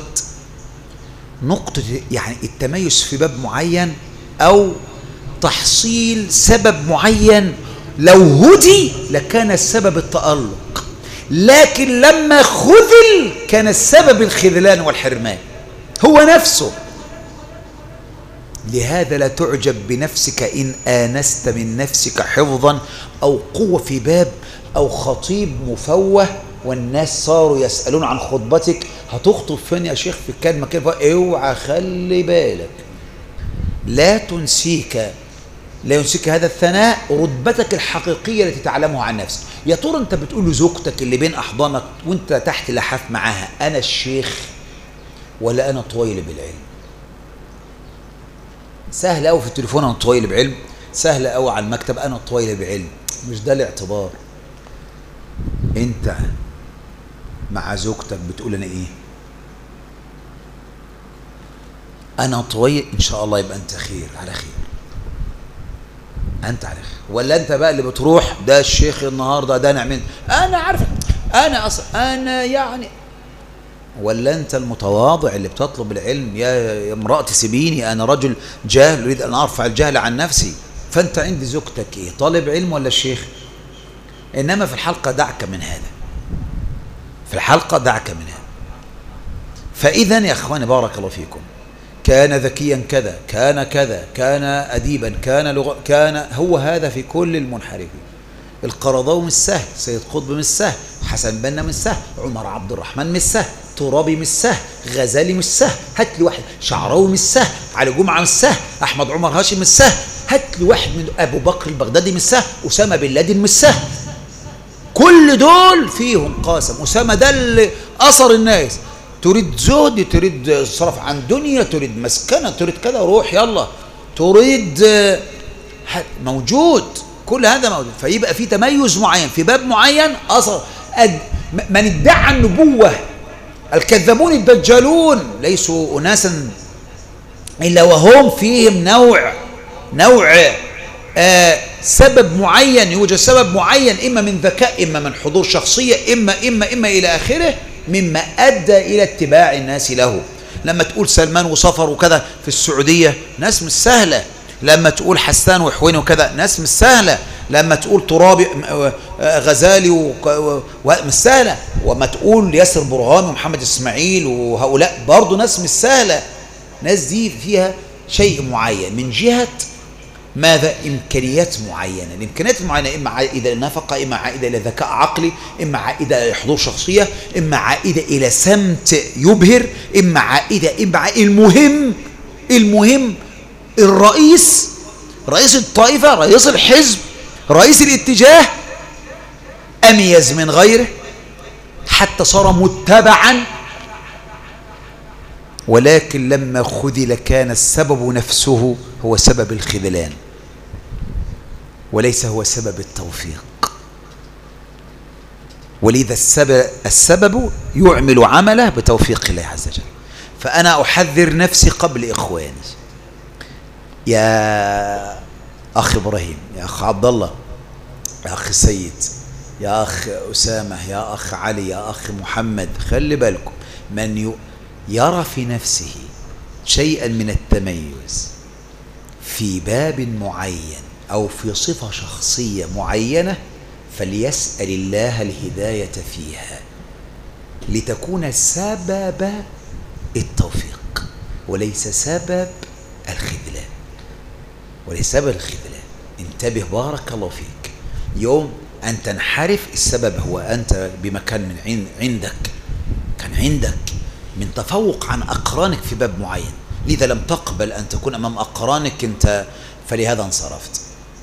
يعني التميز في باب معين او تحصيل سبب معين. لو هدي لكان السبب التألق، لكن لما خذل كان السبب الخذلان والحرمان هو نفسه. لهذا لا تعجب بنفسك إن آنست من نفسك حفظا أو قوة في باب أو خطيب مفوه والناس صاروا يسألون عن خطبتك، هتخطب فين يا شيخ في الكلمة كده؟ اوعى خلي بالك، لا ينسيك هذا الثناء رتبتك الحقيقية التي تعلمها عن نفسك. يا ترى انت بتقول لزوجتك اللي بين احضانك وانت تحت لحاف معاها انا الشيخ ولا انا طويل بالعلم؟ سهل قوي في التليفون انا طويل بعلم، سهل قوي على المكتب انا طويل بعلم. مش ده الاعتبار. انت مع زوجتك بتقول انا ايه؟ انا طويل ان شاء الله، يبقى انت خير على خير، انت على خير. ولا انت بقى اللي بتروح ده الشيخ النهارده ده نعمل انا عارف انا اصلا انا يعني. ولا انت المتواضع اللي بتطلب العلم، يا امرأتي سيبيني انا رجل جاهل اريد ان ارفع الجهل عن نفسي. فانت عند زوجتك ايه؟ طالب علم ولا الشيخ؟ انما في الحلقه دعك من هذا، في الحلقه دعك من هذا. فاذا يا اخواني بارك الله فيكم، كان ذكيا كذا، كان كذا، كان اديبا، كان هو هذا في كل المنحرفين. القرضاوي مش سهل، سيد قطب مش سهل، حسن بنا مش سهل، عمر عبد الرحمن مش سهل، ترابي مش سهل، غزالي مش سهل، هات لي واحد، شعراوي مش سهل، علي جمعه مش سهل، احمد عمر هاشم مش سهل، هات لي واحد من ابو بكر البغدادي مش سهل، اسامه بن لادن مش سهل. كل دول فيهم قاسم. اسامه ده اللي اثر الناس. تريد زهد، تريد صرف عن دنيا، تريد مسكنه، تريد كذا، روح يلا. تريد موجود، كل هذا موجود. فيبقى في تميز معين في باب معين اثر. من ادعى النبوه الكذابون الدجالون ليسوا اناسا الا وهم فيهم نوع سبب معين. يوجد سبب معين، اما من ذكاء، اما من حضور شخصيه، اما الى اخره، مما ادى الى اتباع الناس له. لما تقول سلمان وصفر وكذا في السعوديه ناس مش سهله. لما تقول حسان وحويني وكذا ناس مش سهله. لما تقول ترابي غزالي مش سهله. وما تقول ياسر برهامي ومحمد اسماعيل وهؤلاء برضه ناس مش سهله. ناس دي فيها شيء معين من جهه ماذا؟ إمكانيات معينة. الإمكانيات المعينة إما عائدة للنفقة، إما عائدة إلى ذكاء عقلي، إما عائدة إلى حضور شخصية، إما عائدة إلى سمت يبهر، إما عائدة المهم الرئيس، رئيس الطائفة، رئيس الحزب، رئيس الاتجاه أميز من غيره حتى صار متبعا. ولكن لما خذل كان السبب نفسه هو سبب الخذلان وليس هو سبب التوفيق. ولذا السبب يعمل عمله بتوفيق الله عز وجل. فأنا أحذر نفسي قبل إخواني. يا أخ إبراهيم، يا أخ عبد الله، يا أخ سيد، يا أخ أسامة، يا أخ علي، يا أخ محمد، خلي بالكم. من يرى في نفسه شيئا من التميز في باب معين أو في صفة شخصية معينة فليسأل الله الهداية فيها لتكون سبب التوفيق وليس سبب الخذلان. وليس سبب الخذلان. انتبه بارك الله فيك. يوم أن تنحرف السبب هو أنت بمكان من عندك، كان عندك من تفوق عن أقرانك في باب معين، لذا لم تقبل أن تكون أمام أقرانك أنت، فلهذا انصرفت.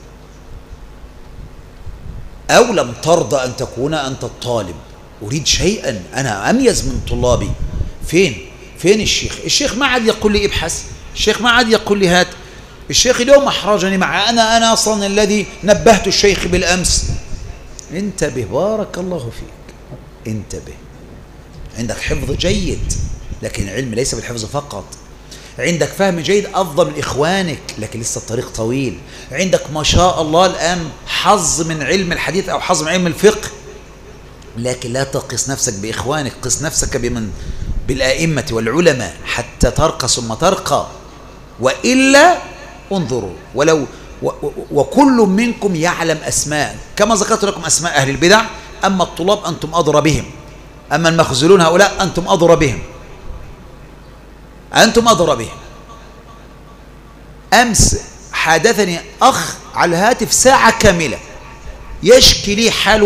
أو لم ترضى أن تكون أنت الطالب. أريد شيئا، أنا أميز من طلابي. فين الشيخ؟ الشيخ ما عاد يقول لي ابحث، الشيخ ما عاد يقول لي هات، الشيخ اليوم أحرجني مع أنا أصلا الذي نبهت الشيخ بالأمس. انتبه بارك الله فيك، انتبه. عندك حفظ جيد لكن العلم ليس بالحفظ فقط. عندك فهم جيد أفضل من إخوانك لكن لسه الطريق طويل. عندك ما شاء الله الآن حظ من علم الحديث أو حظ من علم الفقه، لكن لا تقس نفسك بإخوانك، قس نفسك بالآئمة والعلماء حتى ترقى ثم ترقى. وإلا انظروا، وكل منكم يعلم أسماء كما ذكرت لكم أسماء أهل البدع. أما الطلاب أنتم أدرى بهم، أما المخذولون هؤلاء أنتم أدرى بهم، أنتم أدرى بهم. أمس حدثني أخ على الهاتف ساعة كاملة يشكي لي حال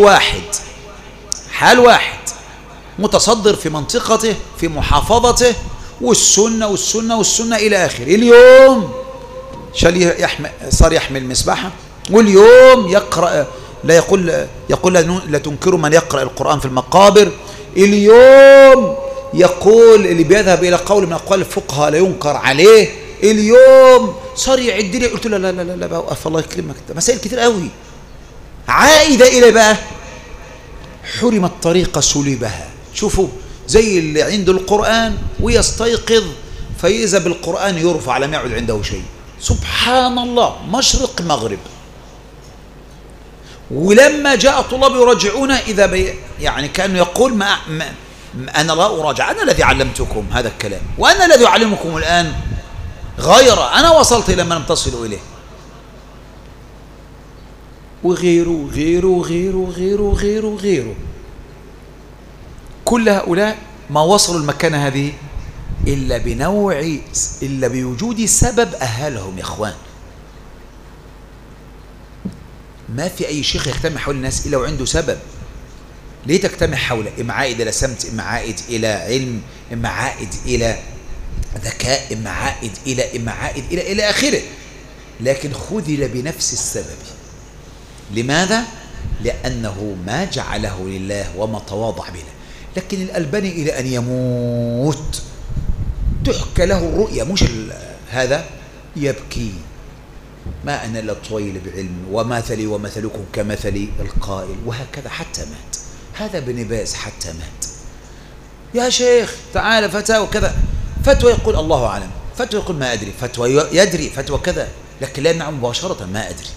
واحد متصدر في منطقته في محافظته، والسنة إلى آخره. اليوم صار يحمل مسبحة، واليوم يقرأ، لا يقول لا تنكروا من يقرأ القرآن في المقابر. اليوم يقول اللي بيذهب إلى قول من أقوال الفقهاء لا ينكر عليه. اليوم صار يعد لي، قلت له لا لا لا لا بقى وقف الله يكرمك، ده مسائل كتير قوي عائدة إلى بقى حرم الطريق سلبها. شوفوا زي اللي عنده القرآن ويستيقظ فإذا بالقرآن يرفع لم يعد عنده شيء، سبحان الله، مشرق مغرب. ولما جاء طلاب يراجعون إذا يعني كأنه يقول أنا لا أراجع، أنا الذي علمتكم هذا الكلام وأنا الذي أعلمكم الآن غير، أنا وصلت إلى ما لم تصلوا إليه. وغيره وغيره وغيره وغيره وغيره وغيره، كل هؤلاء ما وصلوا المكانة هذه إلا بوجود سبب أهلهم. يا إخوان، ما في أي شيخ يجتمع حول الناس إلا وعنده سبب. ليه تجتمع حوله؟ إما عائد إلى سمت، إما عائد إلى علم، إما عائد إلى ذكاء، إما عائد إلى آخره. لكن خذل بنفس السبب. لماذا؟ لأنه ما جعله لله وما تواضع به. لكن الألباني إلى أن يموت تحكى له الرؤيا، مش هذا يبكي، ما أنا إلا طويل بعلم ومثلي ومثلكم كمثل القائل، وهكذا حتى مات. هذا ابن باز حتى مات. يا شيخ تعال فتاوى وكذا، فتوى يقول الله أعلم، فتوى يقول ما أدري، فتوى يدري، فتوى كذا، لكن لا يمنع مباشرة ما أدري.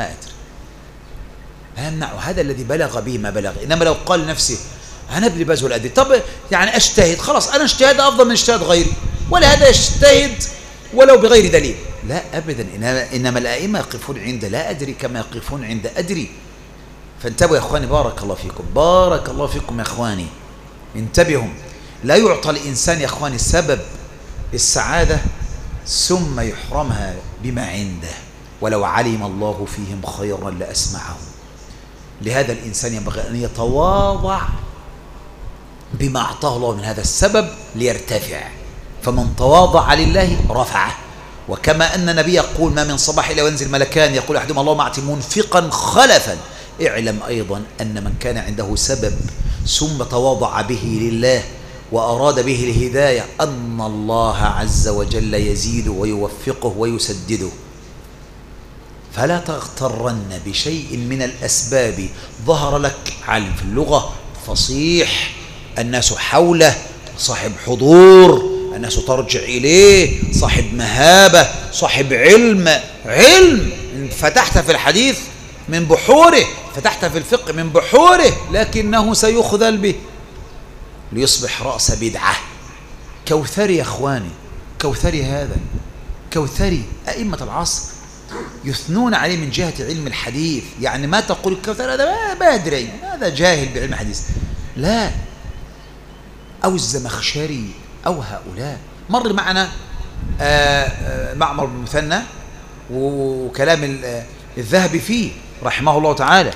لا يمنع، هذا الذي بلغ به ما بلغ. إنما لو قال نفسه أنا ابن باز ولا أدري، طب يعني أجتهد، خلاص أنا اجتهاد أفضل من اجتهاد غيري، ولا هذا يجتهد ولو بغير دليل. لا أبدا، إنما الآئمة يقفون عند لا أدري كما يقفون عند أدري. فانتبهوا يا إخواني، بارك الله فيكم، بارك الله فيكم يا إخواني، انتبهوا. لا يعطى الإنسان يا إخواني سبب السعادة ثم يحرمها بما عنده، ولو علم الله فيهم خيرا لأسمعهم. لهذا الإنسان ينبغي أن يتواضع بما أعطاه الله من هذا السبب ليرتفع. فمن تواضع لله رفعه. وكما أن النبي يقول ما من صباح إلا وينزل ملكان يقول أحدهما اللهم أعط منفقا خلفا. اعلم أيضا أن من كان عنده سبب ثم تواضع به لله وأراد به الهداية أن الله عز وجل يزيده ويوفقه ويسدده. فلا تغترن بشيء من الأسباب. ظهر لك عالم في اللغة فصيح، الناس حوله، صاحب حضور، الناس ترجع إليه، صاحب مهابة، صاحب علم، فتحت في الحديث من بحوره، فتحت في الفقه من بحوره، لكنه سيخذل به ليصبح رأس بدعة. كوثري يا أخواني، كوثري هذا، كوثري أئمة العصر يثنون عليه من جهة علم الحديث. يعني ما تقول الكوثري هذا ما أدري، هذا جاهل بعلم الحديث، لا. أو الزمخشري أو هؤلاء. مر معنا معمر بن مثنى وكلام الذهبي فيه رحمه الله تعالى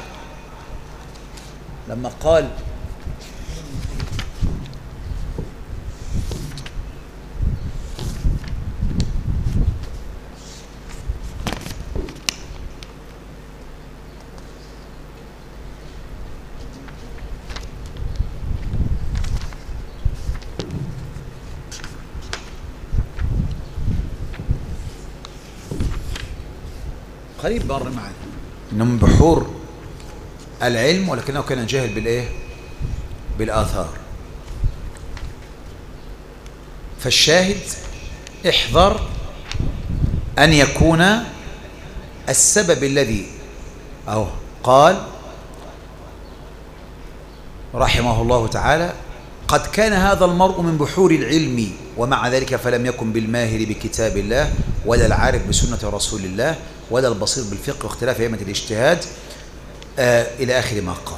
لما قال قريب مر معنا إنه من بحور العلم، ولكنه كان جاهل بالإيه؟ بالآثار. فالشاهد احذر أن يكون السبب الذي قال رحمه الله تعالى قد كان هذا المرء من بحور العلم ومع ذلك فلم يكن بالماهر بكتاب الله ولا العارف بسنة رسول الله ولا البصير بالفقه واختلاف أئمة الاجتهاد إلى آخر ما قال.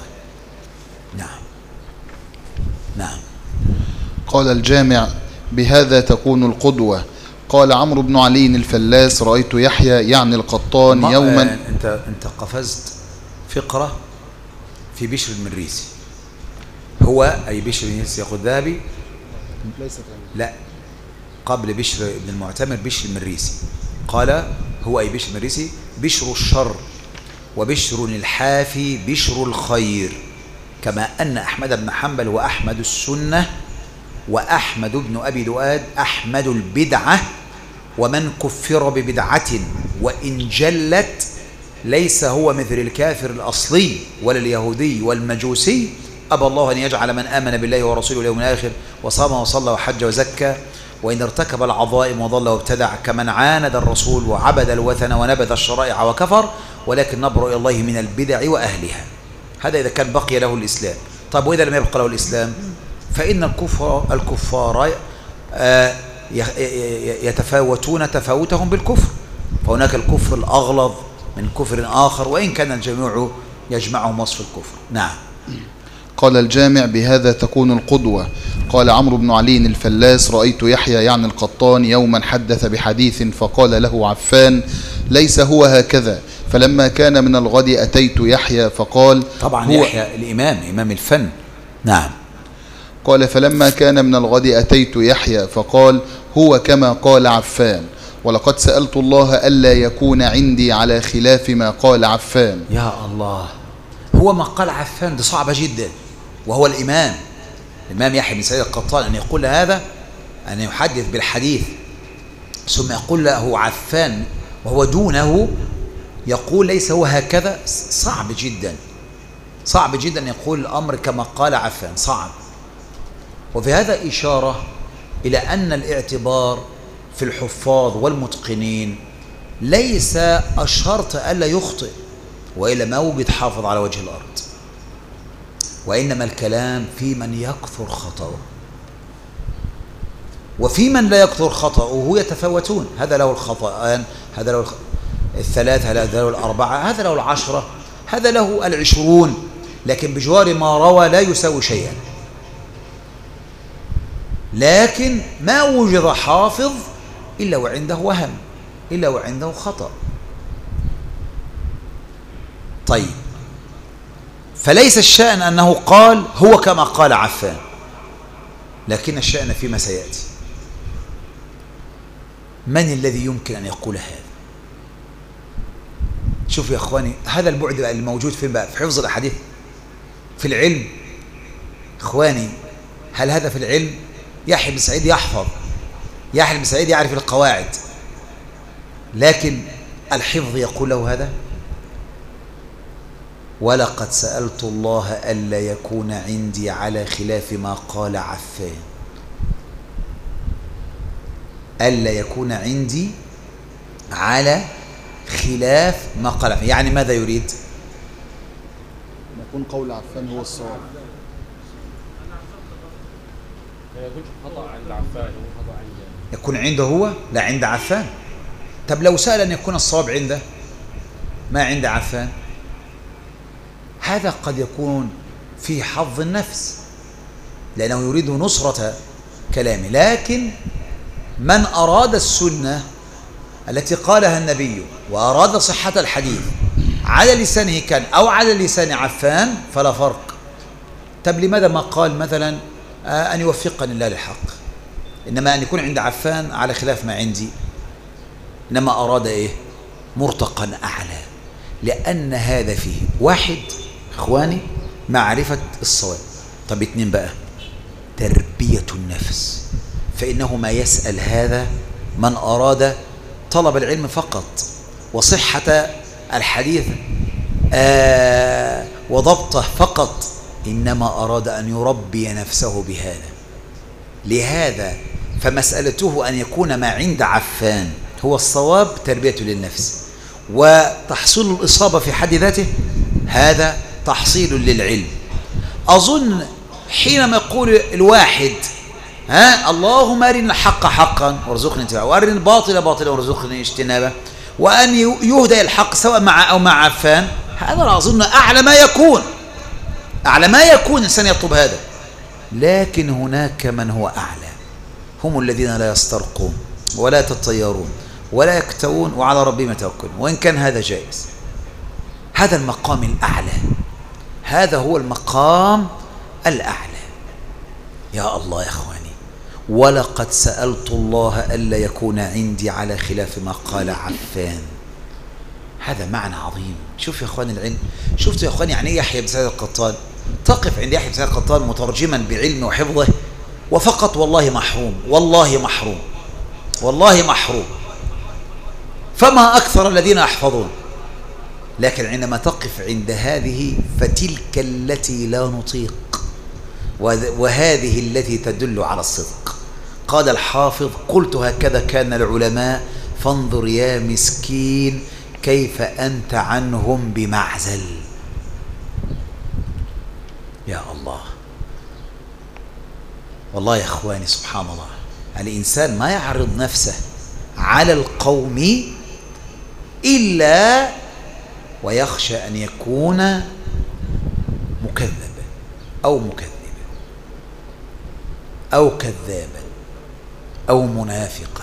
نعم. قال الجامع بهذا تكون القدوة. قال عمرو بن علي الفلاس رأيت يحيى يعني القطان يوما. أنت قفزت فقرة في بشر المريسي. هو أي بشر المريسي يقول ذهبي لا قبل بشر بن المعتمر بشر المريسي قال هو أي بشر المريسي بشر الشر وبشر الحافي بشر الخير، كما أن أحمد بن حنبل وأحمد السنة وأحمد بن أبي دؤاد أحمد البدعة ومن كفر ببدعة وإن جلت ليس هو مثل الكافر الأصلي ولا اليهودي والمجوسي. أبى الله أن يجعل من آمن بالله ورسوله واليوم الآخر وصام وصلى وحج وزكى وإن ارتكب العظائم وضل وابتدع كمن عاند الرسول وعبد الوثن ونبذ الشرائع وكفر، ولكن نبرأ إلى الله من البدع وأهلها. هذا إذا كان بقي له الإسلام. طب وإذا لم يبقى له الإسلام فإن الكفار يتفاوتون تفاوتهم بالكفر، فهناك الكفر الأغلظ من كفر آخر وإن كان الجميع يجمعهم وصف الكفر. نعم. قال الجامع: بهذا تكون القدوة. قال عمرو بن علي الفلاس: رأيت يحيى يعني القطان يوما حدث بحديث فقال له عفان: ليس هو هكذا. فلما كان من الغد أتيت يحيى فقال: طبعا هو يحيى الإمام إمام الفن. نعم. قال: فلما كان من الغد أتيت يحيى فقال: هو كما قال عفان، ولقد سألت الله ألا يكون عندي على خلاف ما قال عفان. يا الله، هو ما قال عفان دي صعبة جدا، وهو الإمام يحيى بن سعيد القطان أن يقول هذا، أن يحدث بالحديث ثم يقول له عفان وهو دونه يقول ليس هو هكذا. صعب جدا، صعب جدا أن يقول الأمر كما قال عفان، صعب. وفي هذا إشارة إلى أن الاعتبار في الحفاظ والمتقنين ليس الشرط ألا يخطئ، وإلا ما وجد حافظ على وجه الأرض، وإنما الكلام في من يكثر خطأه، وفي من لا يكثر خطأه يتفاوتون. هذا له الخطأان، هذا له الثلاث، هذا له الأربعة، هذا له العشرة، هذا له العشرون، لكن بجوار ما روى لا يساوي شيئا. لكن ما وجد حافظ إلا وعنده وهم، إلا وعنده خطأ. طيب، فليس الشأن أنه قال هو كما قال عفان، لكن الشأن فيما سيأتي. من الذي يمكن أن يقول هذا؟ شوف يا أخواني، هذا البعد بقى الموجود فين بقى؟ في حفظ الأحاديث، في العلم. إخواني، هل هذا في العلم؟ يحيى بن سعيد يحفظ، يحيى بن سعيد يعرف القواعد، لكن الحفظ يقول له هذا؟ ولقد سألت الله ألا يكون عندي على خلاف ما قال عفان. ألا يكون عندي على خلاف ما قال عفان، يعني ماذا يريد؟ يكون قول عفان هو الصواب. يكون عنده هو، لا عند عفان. طب لو سأل أن يكون الصواب عنده ما عند عفان، هذا قد يكون في حظ النفس لأنه يريد نصرة كلامه. لكن من أراد السنة التي قالها النبي وأراد صحة الحديث على لسانه كان أو على لسان عفان فلا فرق. طب لماذا ما قال مثلا أن يوفقني الله للحق، إنما أن يكون عند عفان على خلاف ما عندي، إنما أراد إيه؟ مرتقا أعلى، لأن هذا فيه واحد إخواني معرفة الصواب. طب اتنين بقى تربية النفس، فإنه ما يسأل هذا من أراد طلب العلم فقط وصحة الحديث وضبطه فقط، إنما أراد أن يربي نفسه بهذا. لهذا فمسألته أن يكون ما عند عفان هو الصواب تربية للنفس، وتحصيل الإصابة في حد ذاته هذا تحصيل للعلم. أظن حينما يقول الواحد اللهم أرنا الحق حقا وارزقني اتباعه، وأرنا الباطل باطلا وارزقني اجتنابه، وأن يهدى الحق سواء مع أو مع عفان، هذا أظن أعلى ما يكون، أعلى ما يكون إنسان يطلب هذا. لكن هناك من هو أعلى، هم الذين لا يسترقون ولا يتطيرون ولا يكتوون وعلى ربهم يتوكلون، وإن كان هذا جائز. هذا المقام الأعلى، هذا هو المقام الأعلى. يا الله يا أخواني، ولقد سألت الله ألا يكون عندي على خلاف ما قال عفان. هذا معنى عظيم. شوف يا أخواني العلم، شفتوا يا أخواني يعني يحيى بن سعيد القطان، تقف عند يحيى بن سعيد القطان مترجما بعلمه وحفظه وفقط، والله محروم، والله محروم، والله محروم. فما أكثر الذين يحفظون. لكن عندما تقف عند هذه فتلك التي لا نطيق، وهذه التي تدل على الصدق. قال الحافظ: قلت هكذا كان العلماء، فانظر يا مسكين كيف أنت عنهم بمعزل. يا الله، والله يا إخواني سبحان الله، الإنسان ما يعرض نفسه على القوم إلا ويخشى أن يكون مكذبا أو مكذبا أو كذابا أو منافقا.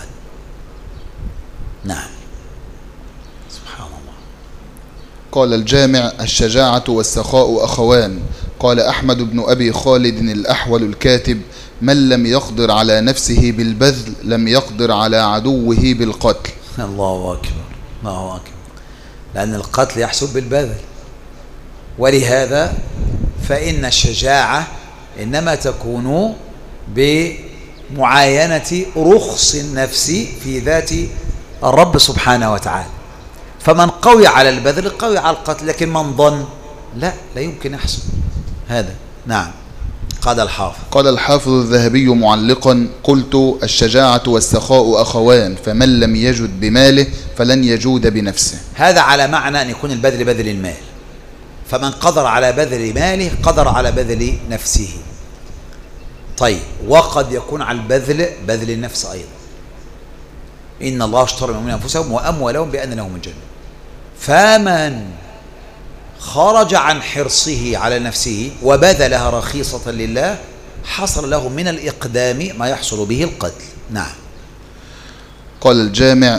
نعم، سبحان الله. قال الجامع: الشجاعة والسخاء أخوان. قال أحمد بن أبي خالد الأحول الكاتب: من لم يقدر على نفسه بالبذل لم يقدر على عدوه بالقتل. الله أكبر، الله أكبر. لأن القتل يحسب بالبذل، ولهذا فإن الشجاعة إنما تكون بمعاينة رخص النفس في ذات الرب سبحانه وتعالى. فمن قوي على البذل قوي على القتل، لكن من ظن لا يمكن يحصل هذا. نعم. قال الحافظ الذهبي معلقا: قلت الشجاعة والسخاء أخوان، فمن لم يجد بماله فلن يجود بنفسه. هذا على معنى أن يكون البذل بذل المال، فمن قدر على بذل ماله قدر على بذل نفسه. طيب، وقد يكون على البذل بذل النفس أيضا. إن الله اشترى من أنفسهم وأموالهم بأن لهم الجنة. فمن خرج عن حرصه على نفسه وبذلها رخيصة لله حصل له من الإقدام ما يحصل به القتل. نعم. قال الجامع: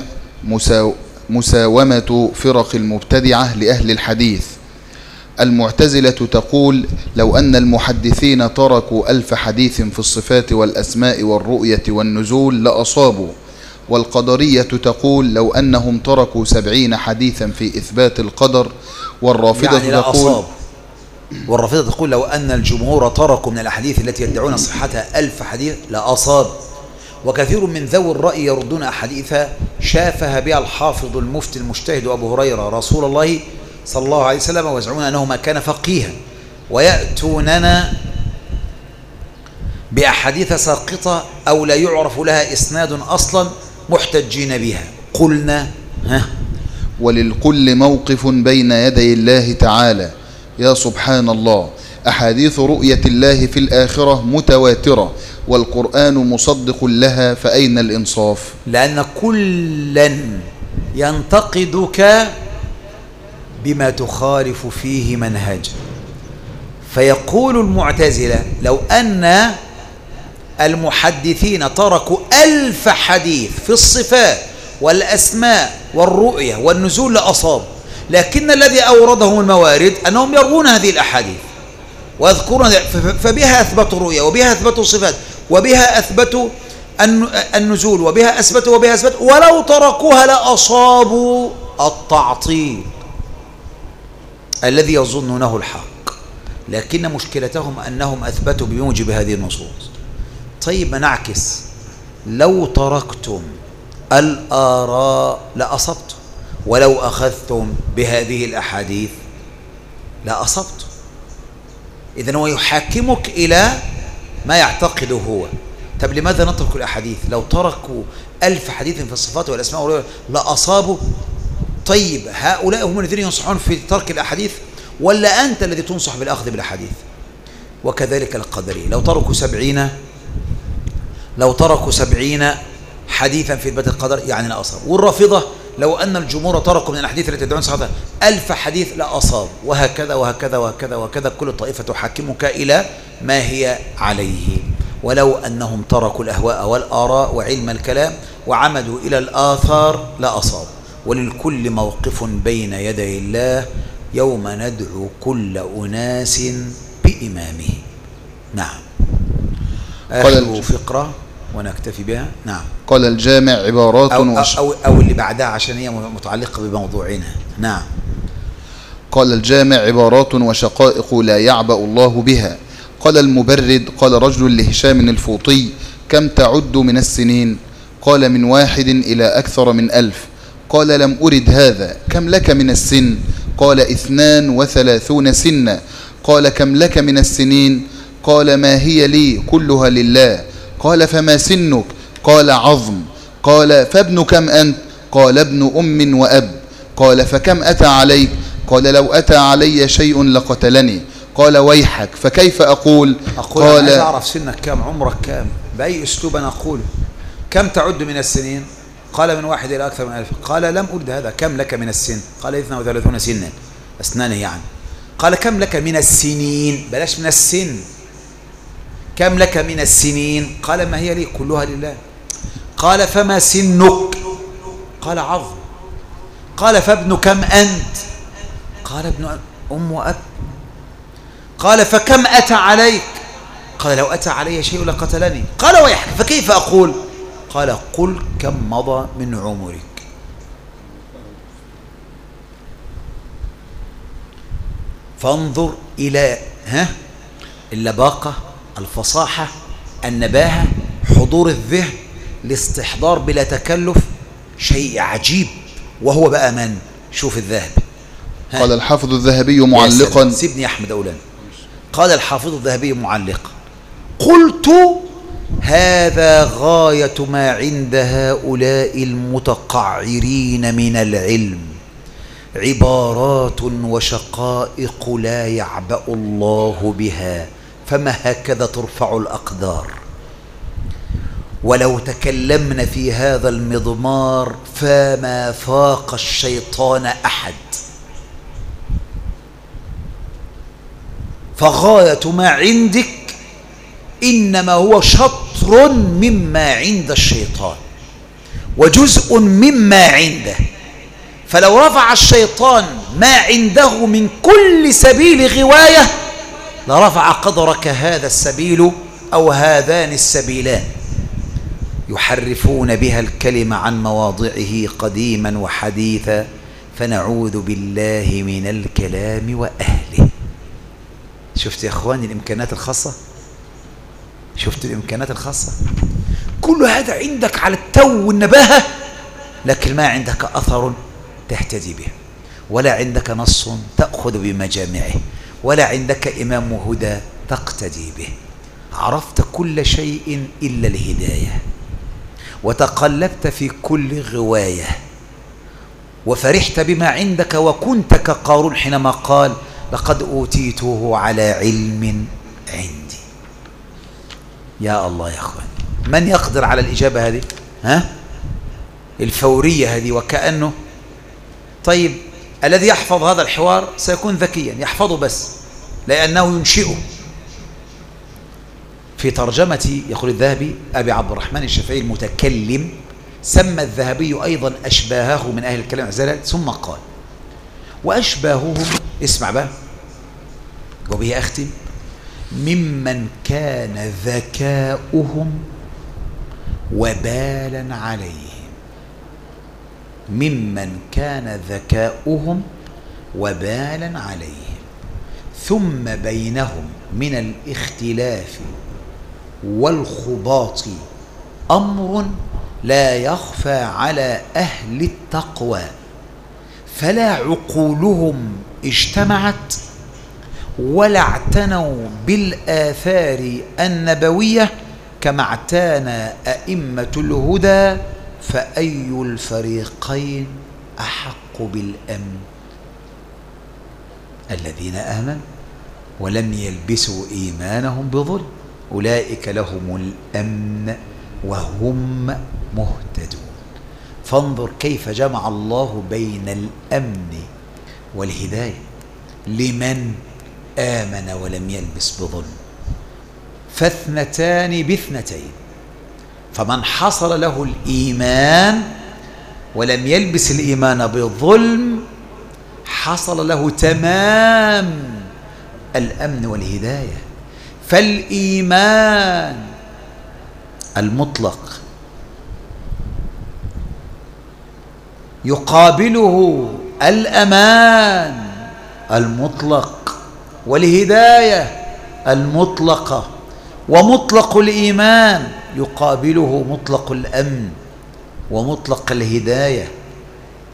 مساومة فرق المبتدعة لأهل الحديث. المعتزلة تقول: لو أن المحدثين تركوا 1000 حديث في الصفات والأسماء والرؤية والنزول لأصابوا. والقدرية تقول: لو أنهم تركوا 70 حديثا في إثبات القدر. والرافضة يعني تقول: والرافضة تقول: لو أن الجمهور تركوا من الأحاديث التي يدعون صحتها 1000 حديث لأصاب. وكثير من ذوي الرأي يردون أحاديث شافها بها الحافظ المفتي المجتهد أبو هريرة رسول الله صلى الله عليه وسلم، ويزعمون أنه ما كان فقيها، ويأتوننا بأحاديث ساقطة أو لا يعرف لها إسناد أصلا محتجين بها. قلنا: وللكل موقف بين يدي الله تعالى. يا سبحان الله، أحاديث رؤية الله في الآخرة متواترة، والقرآن مصدق لها، فأين الإنصاف؟ لأن كلا ينتقدك بما تخالف فيه منهج. فيقول المعتزلة: لو أن المحدثين تركوا 1000 حديث في الصفات والأسماء والرؤية والنزول لأصاب، لكن الذي أوردهم الموارد أنهم يروون هذه الأحاديث ويذكرون، فبها أثبتوا الرؤية وبها أثبتوا الصفات وبها أثبتوا النزول وبها أثبتوا وبها أثبتوا، ولو تركوها لأصابوا التعطيل الذي يظنونه الحق. لكن مشكلتهم أنهم أثبتوا بموجب هذه النصوص. طيب، نعكس: لو تركتم الآراء لأصبتم، ولو أخذتم بهذه الأحاديث لأصبتم. إذن هو يحاكمك إلى ما يعتقده هو. طب لماذا نترك الأحاديث؟ لو تركوا 1000 حديث في الصفات والأسماء والرؤيا لأصابوا. طيب، هؤلاء هم الذين ينصحون في ترك الأحاديث، ولا أنت الذي تنصح بالأخذ بالأحاديث؟ وكذلك القدري، لو تركوا 70 حديثا في إثبات القدر يعني لا أصاب. والرافضة: لو أن الجمهور تركوا من الحديث التي تدعون صحتها 1000 حديث لا أصاب. وهكذا وهكذا وهكذا وهكذا، كل طائفة تحكمك إلى ما هي عليه. ولو أنهم تركوا الأهواء والآراء وعلم الكلام وعمدوا إلى الآثار لا أصاب. وللكل موقف بين يدي الله يوم ندعو كل أناس بإمامه. نعم. آخر فقرة ونكتفي بها. نعم. قال الجامع: عبارات أو اللي بعدها عشان هي متعلقة بموضوعنا. نعم. قال الجامع: عبارات وشقائق لا يعبأ الله بها. قال المبرد: قال رجل لهشام الفوطي: كم تعد من السنين؟ قال: من 1 إلى أكثر من 1000. قال لم أرد هذا. كم لك من السن؟ قال 32 سنة. قال كم لك من السنين؟ قال ما هي لي كلها لله. قال فما سنك؟ قال عظم. قال فابن كم أنت؟ قال ابن أم وأب. قال فكم أتى عليك؟ قال لو أتى علي شيء لقتلني. قال ويحك فكيف أقول؟ قال أنا أعرف سنك كم، عمرك كم، بأي أسلوب أنا أقول؟ كم تعد من السنين؟ قال من 1 إلى أكثر من 1000. قال لم أرد هذا. كم لك من السن؟ قال 32 سنا، أسنانه يعني. قال كم لك من السنين؟ بلاش من السن، كم لك من السنين؟ قال ما هي لي كلها لله. قال فما سنك؟ قال عظم. قال فابن كم أنت؟ قال ابن أم وأب. قال فكم أتى عليك؟ قال لو أتى علي شيء لقتلني. قال ويحك فكيف أقول؟ قال قل كم مضى من عمرك. فانظر إلى اللباقة، الفصاحة، النباهة، حضور الذهن، الاستحضار بلا تكلف، شيء عجيب. وهو بقى من؟ شوف الذهبي. قال الحافظ الذهبي معلقا، سيبني يا أحمد أولا. قال الحافظ الذهبي معلقا: قلت هذا غاية ما عند هؤلاء المتقعرين من العلم، عبارات وشقائق لا يعبأ الله بها، فما هكذا ترفع الأقدار. ولو تكلمنا في هذا المضمار فما فاق الشيطان أحد. فغاية ما عندك إنما هو شطر مما عند الشيطان وجزء مما عنده. فلو رفع الشيطان ما عنده من كل سبيل غواية لرفع قدرك هذا السبيل أو هذان السبيلان، يحرفون بها الكلمة عن مواضعه قديما وحديثا، فنعوذ بالله من الكلام وأهله. شفت يا أخواني الإمكانات الخاصة؟ شفت الإمكانات الخاصة؟ كل هذا عندك على التو والنباهة، لكن ما عندك أثر تهتدي به، ولا عندك نص تأخذ بمجامعه، ولا عندك إمام هدى تقتدي به. عرفت كل شيء إلا الهداية، وتقلبت في كل غواية، وفرحت بما عندك، وكنت كقارون حينما قال لقد أوتيته على علم عندي. يا الله يا أخوان، من يقدر على الإجابة هذه؟ الفورية هذه. وكأنه طيب الذي يحفظ هذا الحوار سيكون ذكيا، يحفظه بس لأنه ينشئه. في ترجمة يقول الذهبي أبي عبد الرحمن الشافعي المتكلم، سمى الذهبي أيضا أشباهه من أهل الكلام عزلت، ثم قال وأشباههم، اسمع بقى وبه أختم، ممن كان ذكاؤهم وبالا عليهم. ممن كان ذكاؤهم وبالا عليهم، ثم بينهم من الاختلاف والخباط أمر لا يخفى على أهل التقوى، فلا عقولهم اجتمعت ولا اعتنوا بالآثار النبوية كما اعتنى أئمة الهدى، فأي الفريقين أحق بالأمن؟ الذين آمنوا ولم يلبسوا إيمانهم بظلم أولئك لهم الأمن وهم مهتدون. فانظر كيف جمع الله بين الأمن والهداية لمن آمن ولم يلبس بظلم، فاثنتان باثنتين. فمن حصل له الإيمان ولم يلبس الإيمان بالظلم حصل له تمام الأمن والهداية. فالإيمان المطلق يقابله الأمان المطلق والهداية المطلقة، ومطلق الإيمان يقابله مطلق الأمن ومطلق الهداية.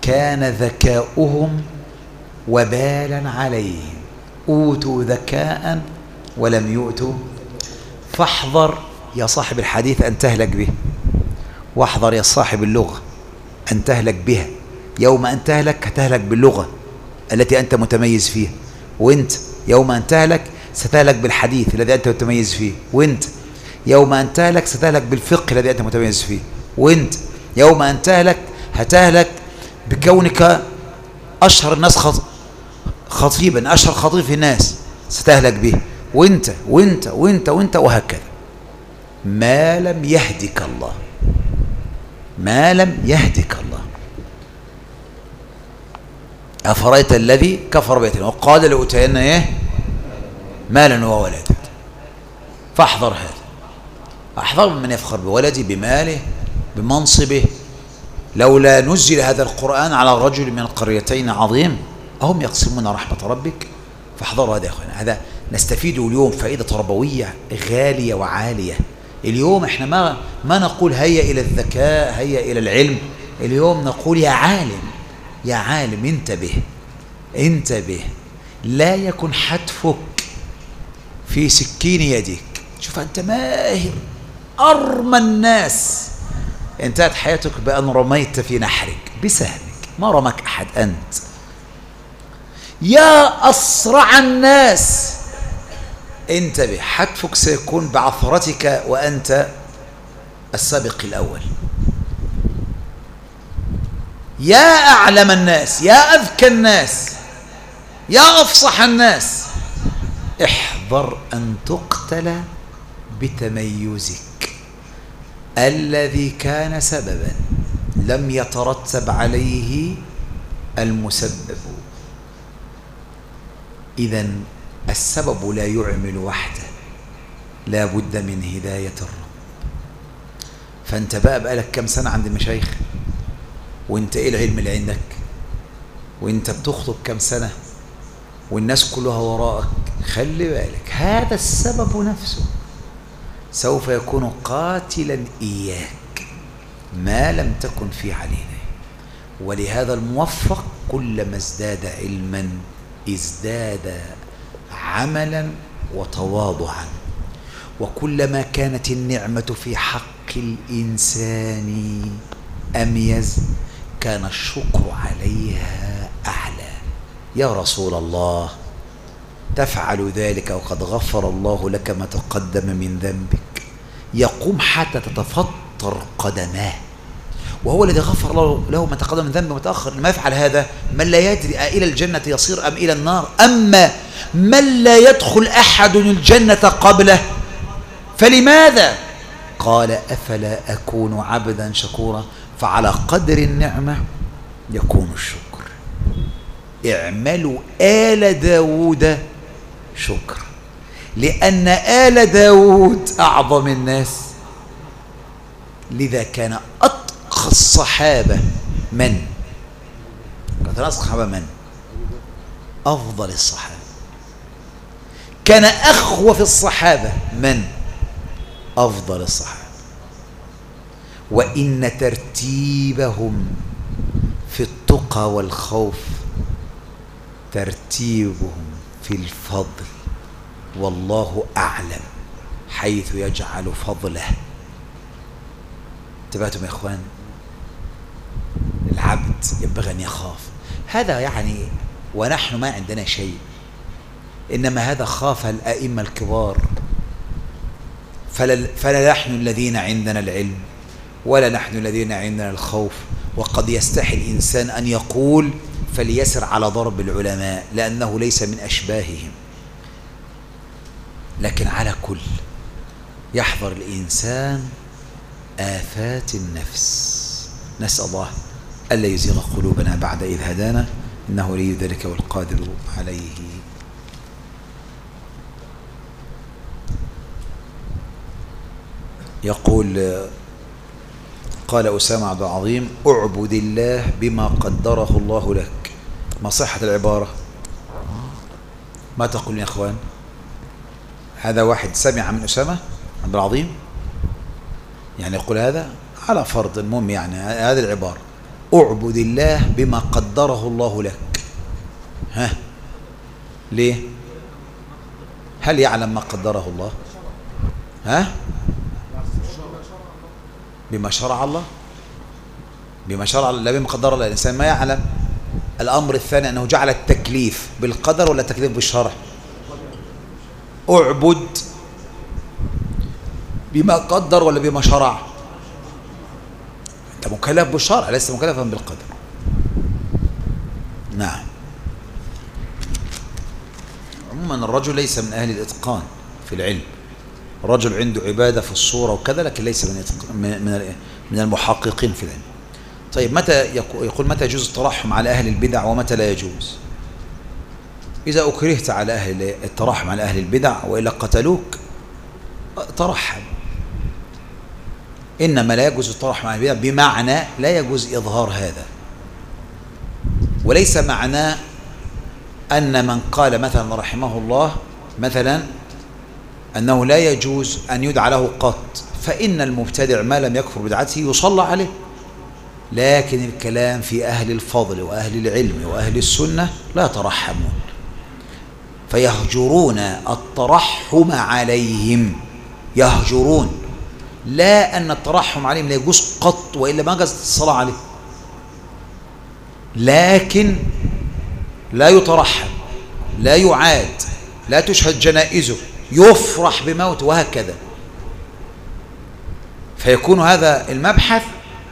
كان ذكاؤهم وبالا عليهم، أوتوا ذكاء ولم يؤتوا. فاحذر يا صاحب الحديث أن تهلك به، واحذر يا صاحب اللغة أن تهلك بها. يوم أن تهلك هتهلك باللغة التي أنت متميز فيها، وأنت يوم أن تهلك ستهلك بالحديث الذي أنت متميز فيه، وأنت يوم أن تهلك ستهلك بالفقه الذي أنت متميز فيه، وأنت يوم أن تهلك هتهلك بكونك أشهر الناس خطيبا، أشهر خطيب في الناس ستهلك به، وأنت وأنت وأنت وأنت وهكذا، ما لم يهدك الله، ما لم يهدك الله. أفرأيت الذي كفر بيتنا وقال لأوتين إيه مالا وولدا. فاحذر هذا، احذر من يفخر بولده، بماله، بمنصبه. لولا نزل هذا القرآن على رجل من القريتين عظيم أهم يقسمون رحمة ربك. فاحذروا هذا يا أخوانا، هذا نستفيده اليوم فائدة تربوية غالية وعالية. اليوم احنا ما نقول هيا إلى الذكاء، هيا إلى العلم. اليوم نقول يا عالم، يا عالم انتبه، انتبه، لا يكن حتفك في سكين يدك. شوف أنت ماهر، أرمى الناس، انتهت حياتك بأن رميت في نحرك بسهمك، ما رمك أحد أنت. يا أسرع الناس انتبه، حتفك سيكون بعثرتك وأنت السابق الأول. يا أعلم الناس، يا أذكى الناس، يا أفصح الناس، احذر أن تقتل بتميزك الذي كان سببا لم يترتب عليه المسبب. إذن السبب لا يعمل وحده، لا بد من هداية الرب. فأنت بقالك كم سنة عند المشايخ، وانت ايه العلم اللي عندك، وانت بتخطب كم سنة والناس كلها وراءك. خلي بالك هذا السبب نفسه سوف يكون قاتلا إياك ما لم تكن في علينا. ولهذا الموفق كلما ازداد علما ازداد عملا وتواضعا، وكلما كانت النعمة في حق الإنسان أميز كان الشكر عليها أعلى. يا رسول الله تفعل ذلك وقد غفر الله لك ما تقدم من ذنبك. يقوم حتى تتفطر قدماه، وهو الذي غفر الله له ما تقدم من ذنبه متأخر. لما يفعل هذا من لا يدري إلى الجنة يصير أم إلى النار. أما من لا يدخل أحد الجنة قبله فلماذا؟ قال أفلا أكون عبدا شكورا. فعلى قدر النعمة يكون الشكر. اعملوا آل داود شكر، لأن آل داود أعظم الناس. لذا كان أتقى الصحابة من؟ كانت الصحابة من؟ أفضل الصحابة. كان أخوف الصحابة من؟ أفضل الصحابة. وإن ترتيبهم في التقى والخوف ترتيبهم في الفضل، والله أعلم حيث يجعل فضله. انتبهتم يا إخوان؟ العبد ينبغي أن يخاف. هذا يعني ونحن ما عندنا شيء، إنما هذا خاف الأئمة الكبار. فلا نحن الذين عندنا العلم ولا نحن الذين عندنا الخوف. وقد يستحي الإنسان أن يقول فليسر على ضرب العلماء لأنه ليس من أشباههم. لكن على كل يحذر الإنسان آفات النفس. نسأل الله ألا يزيغ قلوبنا بعد إذ هدانا، إنه ولي ذلك والقادر عليه. يقول قال أسامة عبد العظيم اعبد الله بما قدره الله لك. ما صحة العبارة؟ ما تقولون يا أخوان؟ هذا واحد سمع من أسامة عبد العظيم يعني يقول هذا على فرض المهم، يعني هذه العبارة اعبد الله بما قدره الله لك. ها ليه؟ هل يعلم ما قدره الله؟ ها؟ بما شرع الله، بما شرع الله لا بما قدر الله. الإنسان ما يعلم. الأمر الثاني أنه جعل التكليف بالقدر ولا التكليف بالشرع؟ اعبد بما قدر ولا بما شرع؟ أنت مكلف بالشرع، ليس مكلفا بالقدر. نعم. عموما الرجل ليس من أهل الإتقان في العلم. الرجل عنده عبادة في الصورة وكذا، لكن ليس من المحققين في العلم. طيب متى يقول متى يجوز الترحم على أهل البدع ومتى لا يجوز؟ إذا أكرهت على أهل الترحم على أهل البدع وإلا قتلوك ترحم. إنما لا يجوز الترحم على البدع بمعنى لا يجوز إظهار هذا، وليس معناه أن من قال مثلا رحمه الله مثلا أنه لا يجوز أن يدعى له قط، فإن المبتدع ما لم يكفر بدعته يصلى عليه. لكن الكلام في أهل الفضل وأهل العلم وأهل السنة لا يترحمون، فيهجرون الترحم عليهم، يهجرون. لا أن الترحم عليهم لا يجوز قط، وإلا ما جازت الصلاة عليه، لكن لا يترحم، لا يعاد، لا تشهد جنائزه، يفرح بموت وهكذا. فيكون هذا المبحث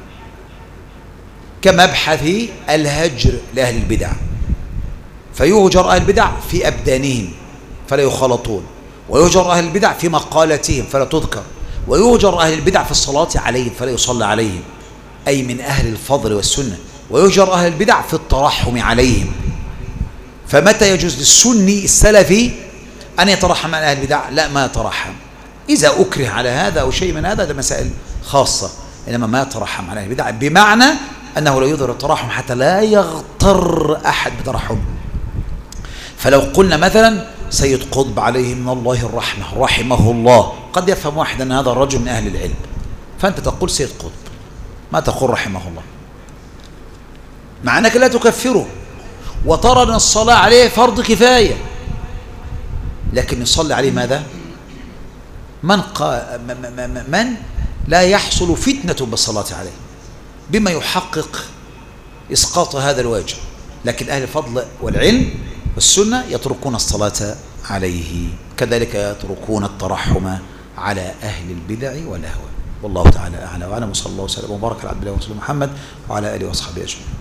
كمبحث الهجر لأهل البدع، فيهجر أهل البدع في أبدانهم فلا يخالطون، ويهجر أهل البدع في مقالاتهم فلا تذكر، ويهجر أهل البدع في الصلاة عليهم فلا يصلى عليهم، أي من أهل الفضل والسنة. ويهجر أهل البدع في الترحم عليهم. فمتى يجوز للسني السلفي أن يترحم على أهل البدع؟ لا، ما يترحم. إذا أكره على هذا أو شيء من هذا ده مسائل خاصة، إنما ما يترحم على أهل البدع، بمعنى أنه لا يظهر الترحم حتى لا يغتر أحد بترحمه. فلو قلنا مثلا سيد قطب عليه من الله الرحمة رحمه الله، قد يفهم واحد أن هذا الرجل من أهل العلم، فأنت تقول سيد قطب، ما تقول رحمه الله، مع أنك لا تكفره وترى أن الصلاة عليه فرض كفاية، لكن يصلي عليه ماذا؟ من لا يحصل فتنة بالصلاة عليه بما يحقق إسقاط هذا الواجب. لكن أهل الفضل والعلم والسنة يتركون الصلاة عليه، كذلك يتركون الترحم على أهل البدع والأهواء. والله تعالى أعلى وأعلم، وصلى الله وسلم وبارك على عبد الله ورسوله محمد وعلى آله وصحبه أجمعين.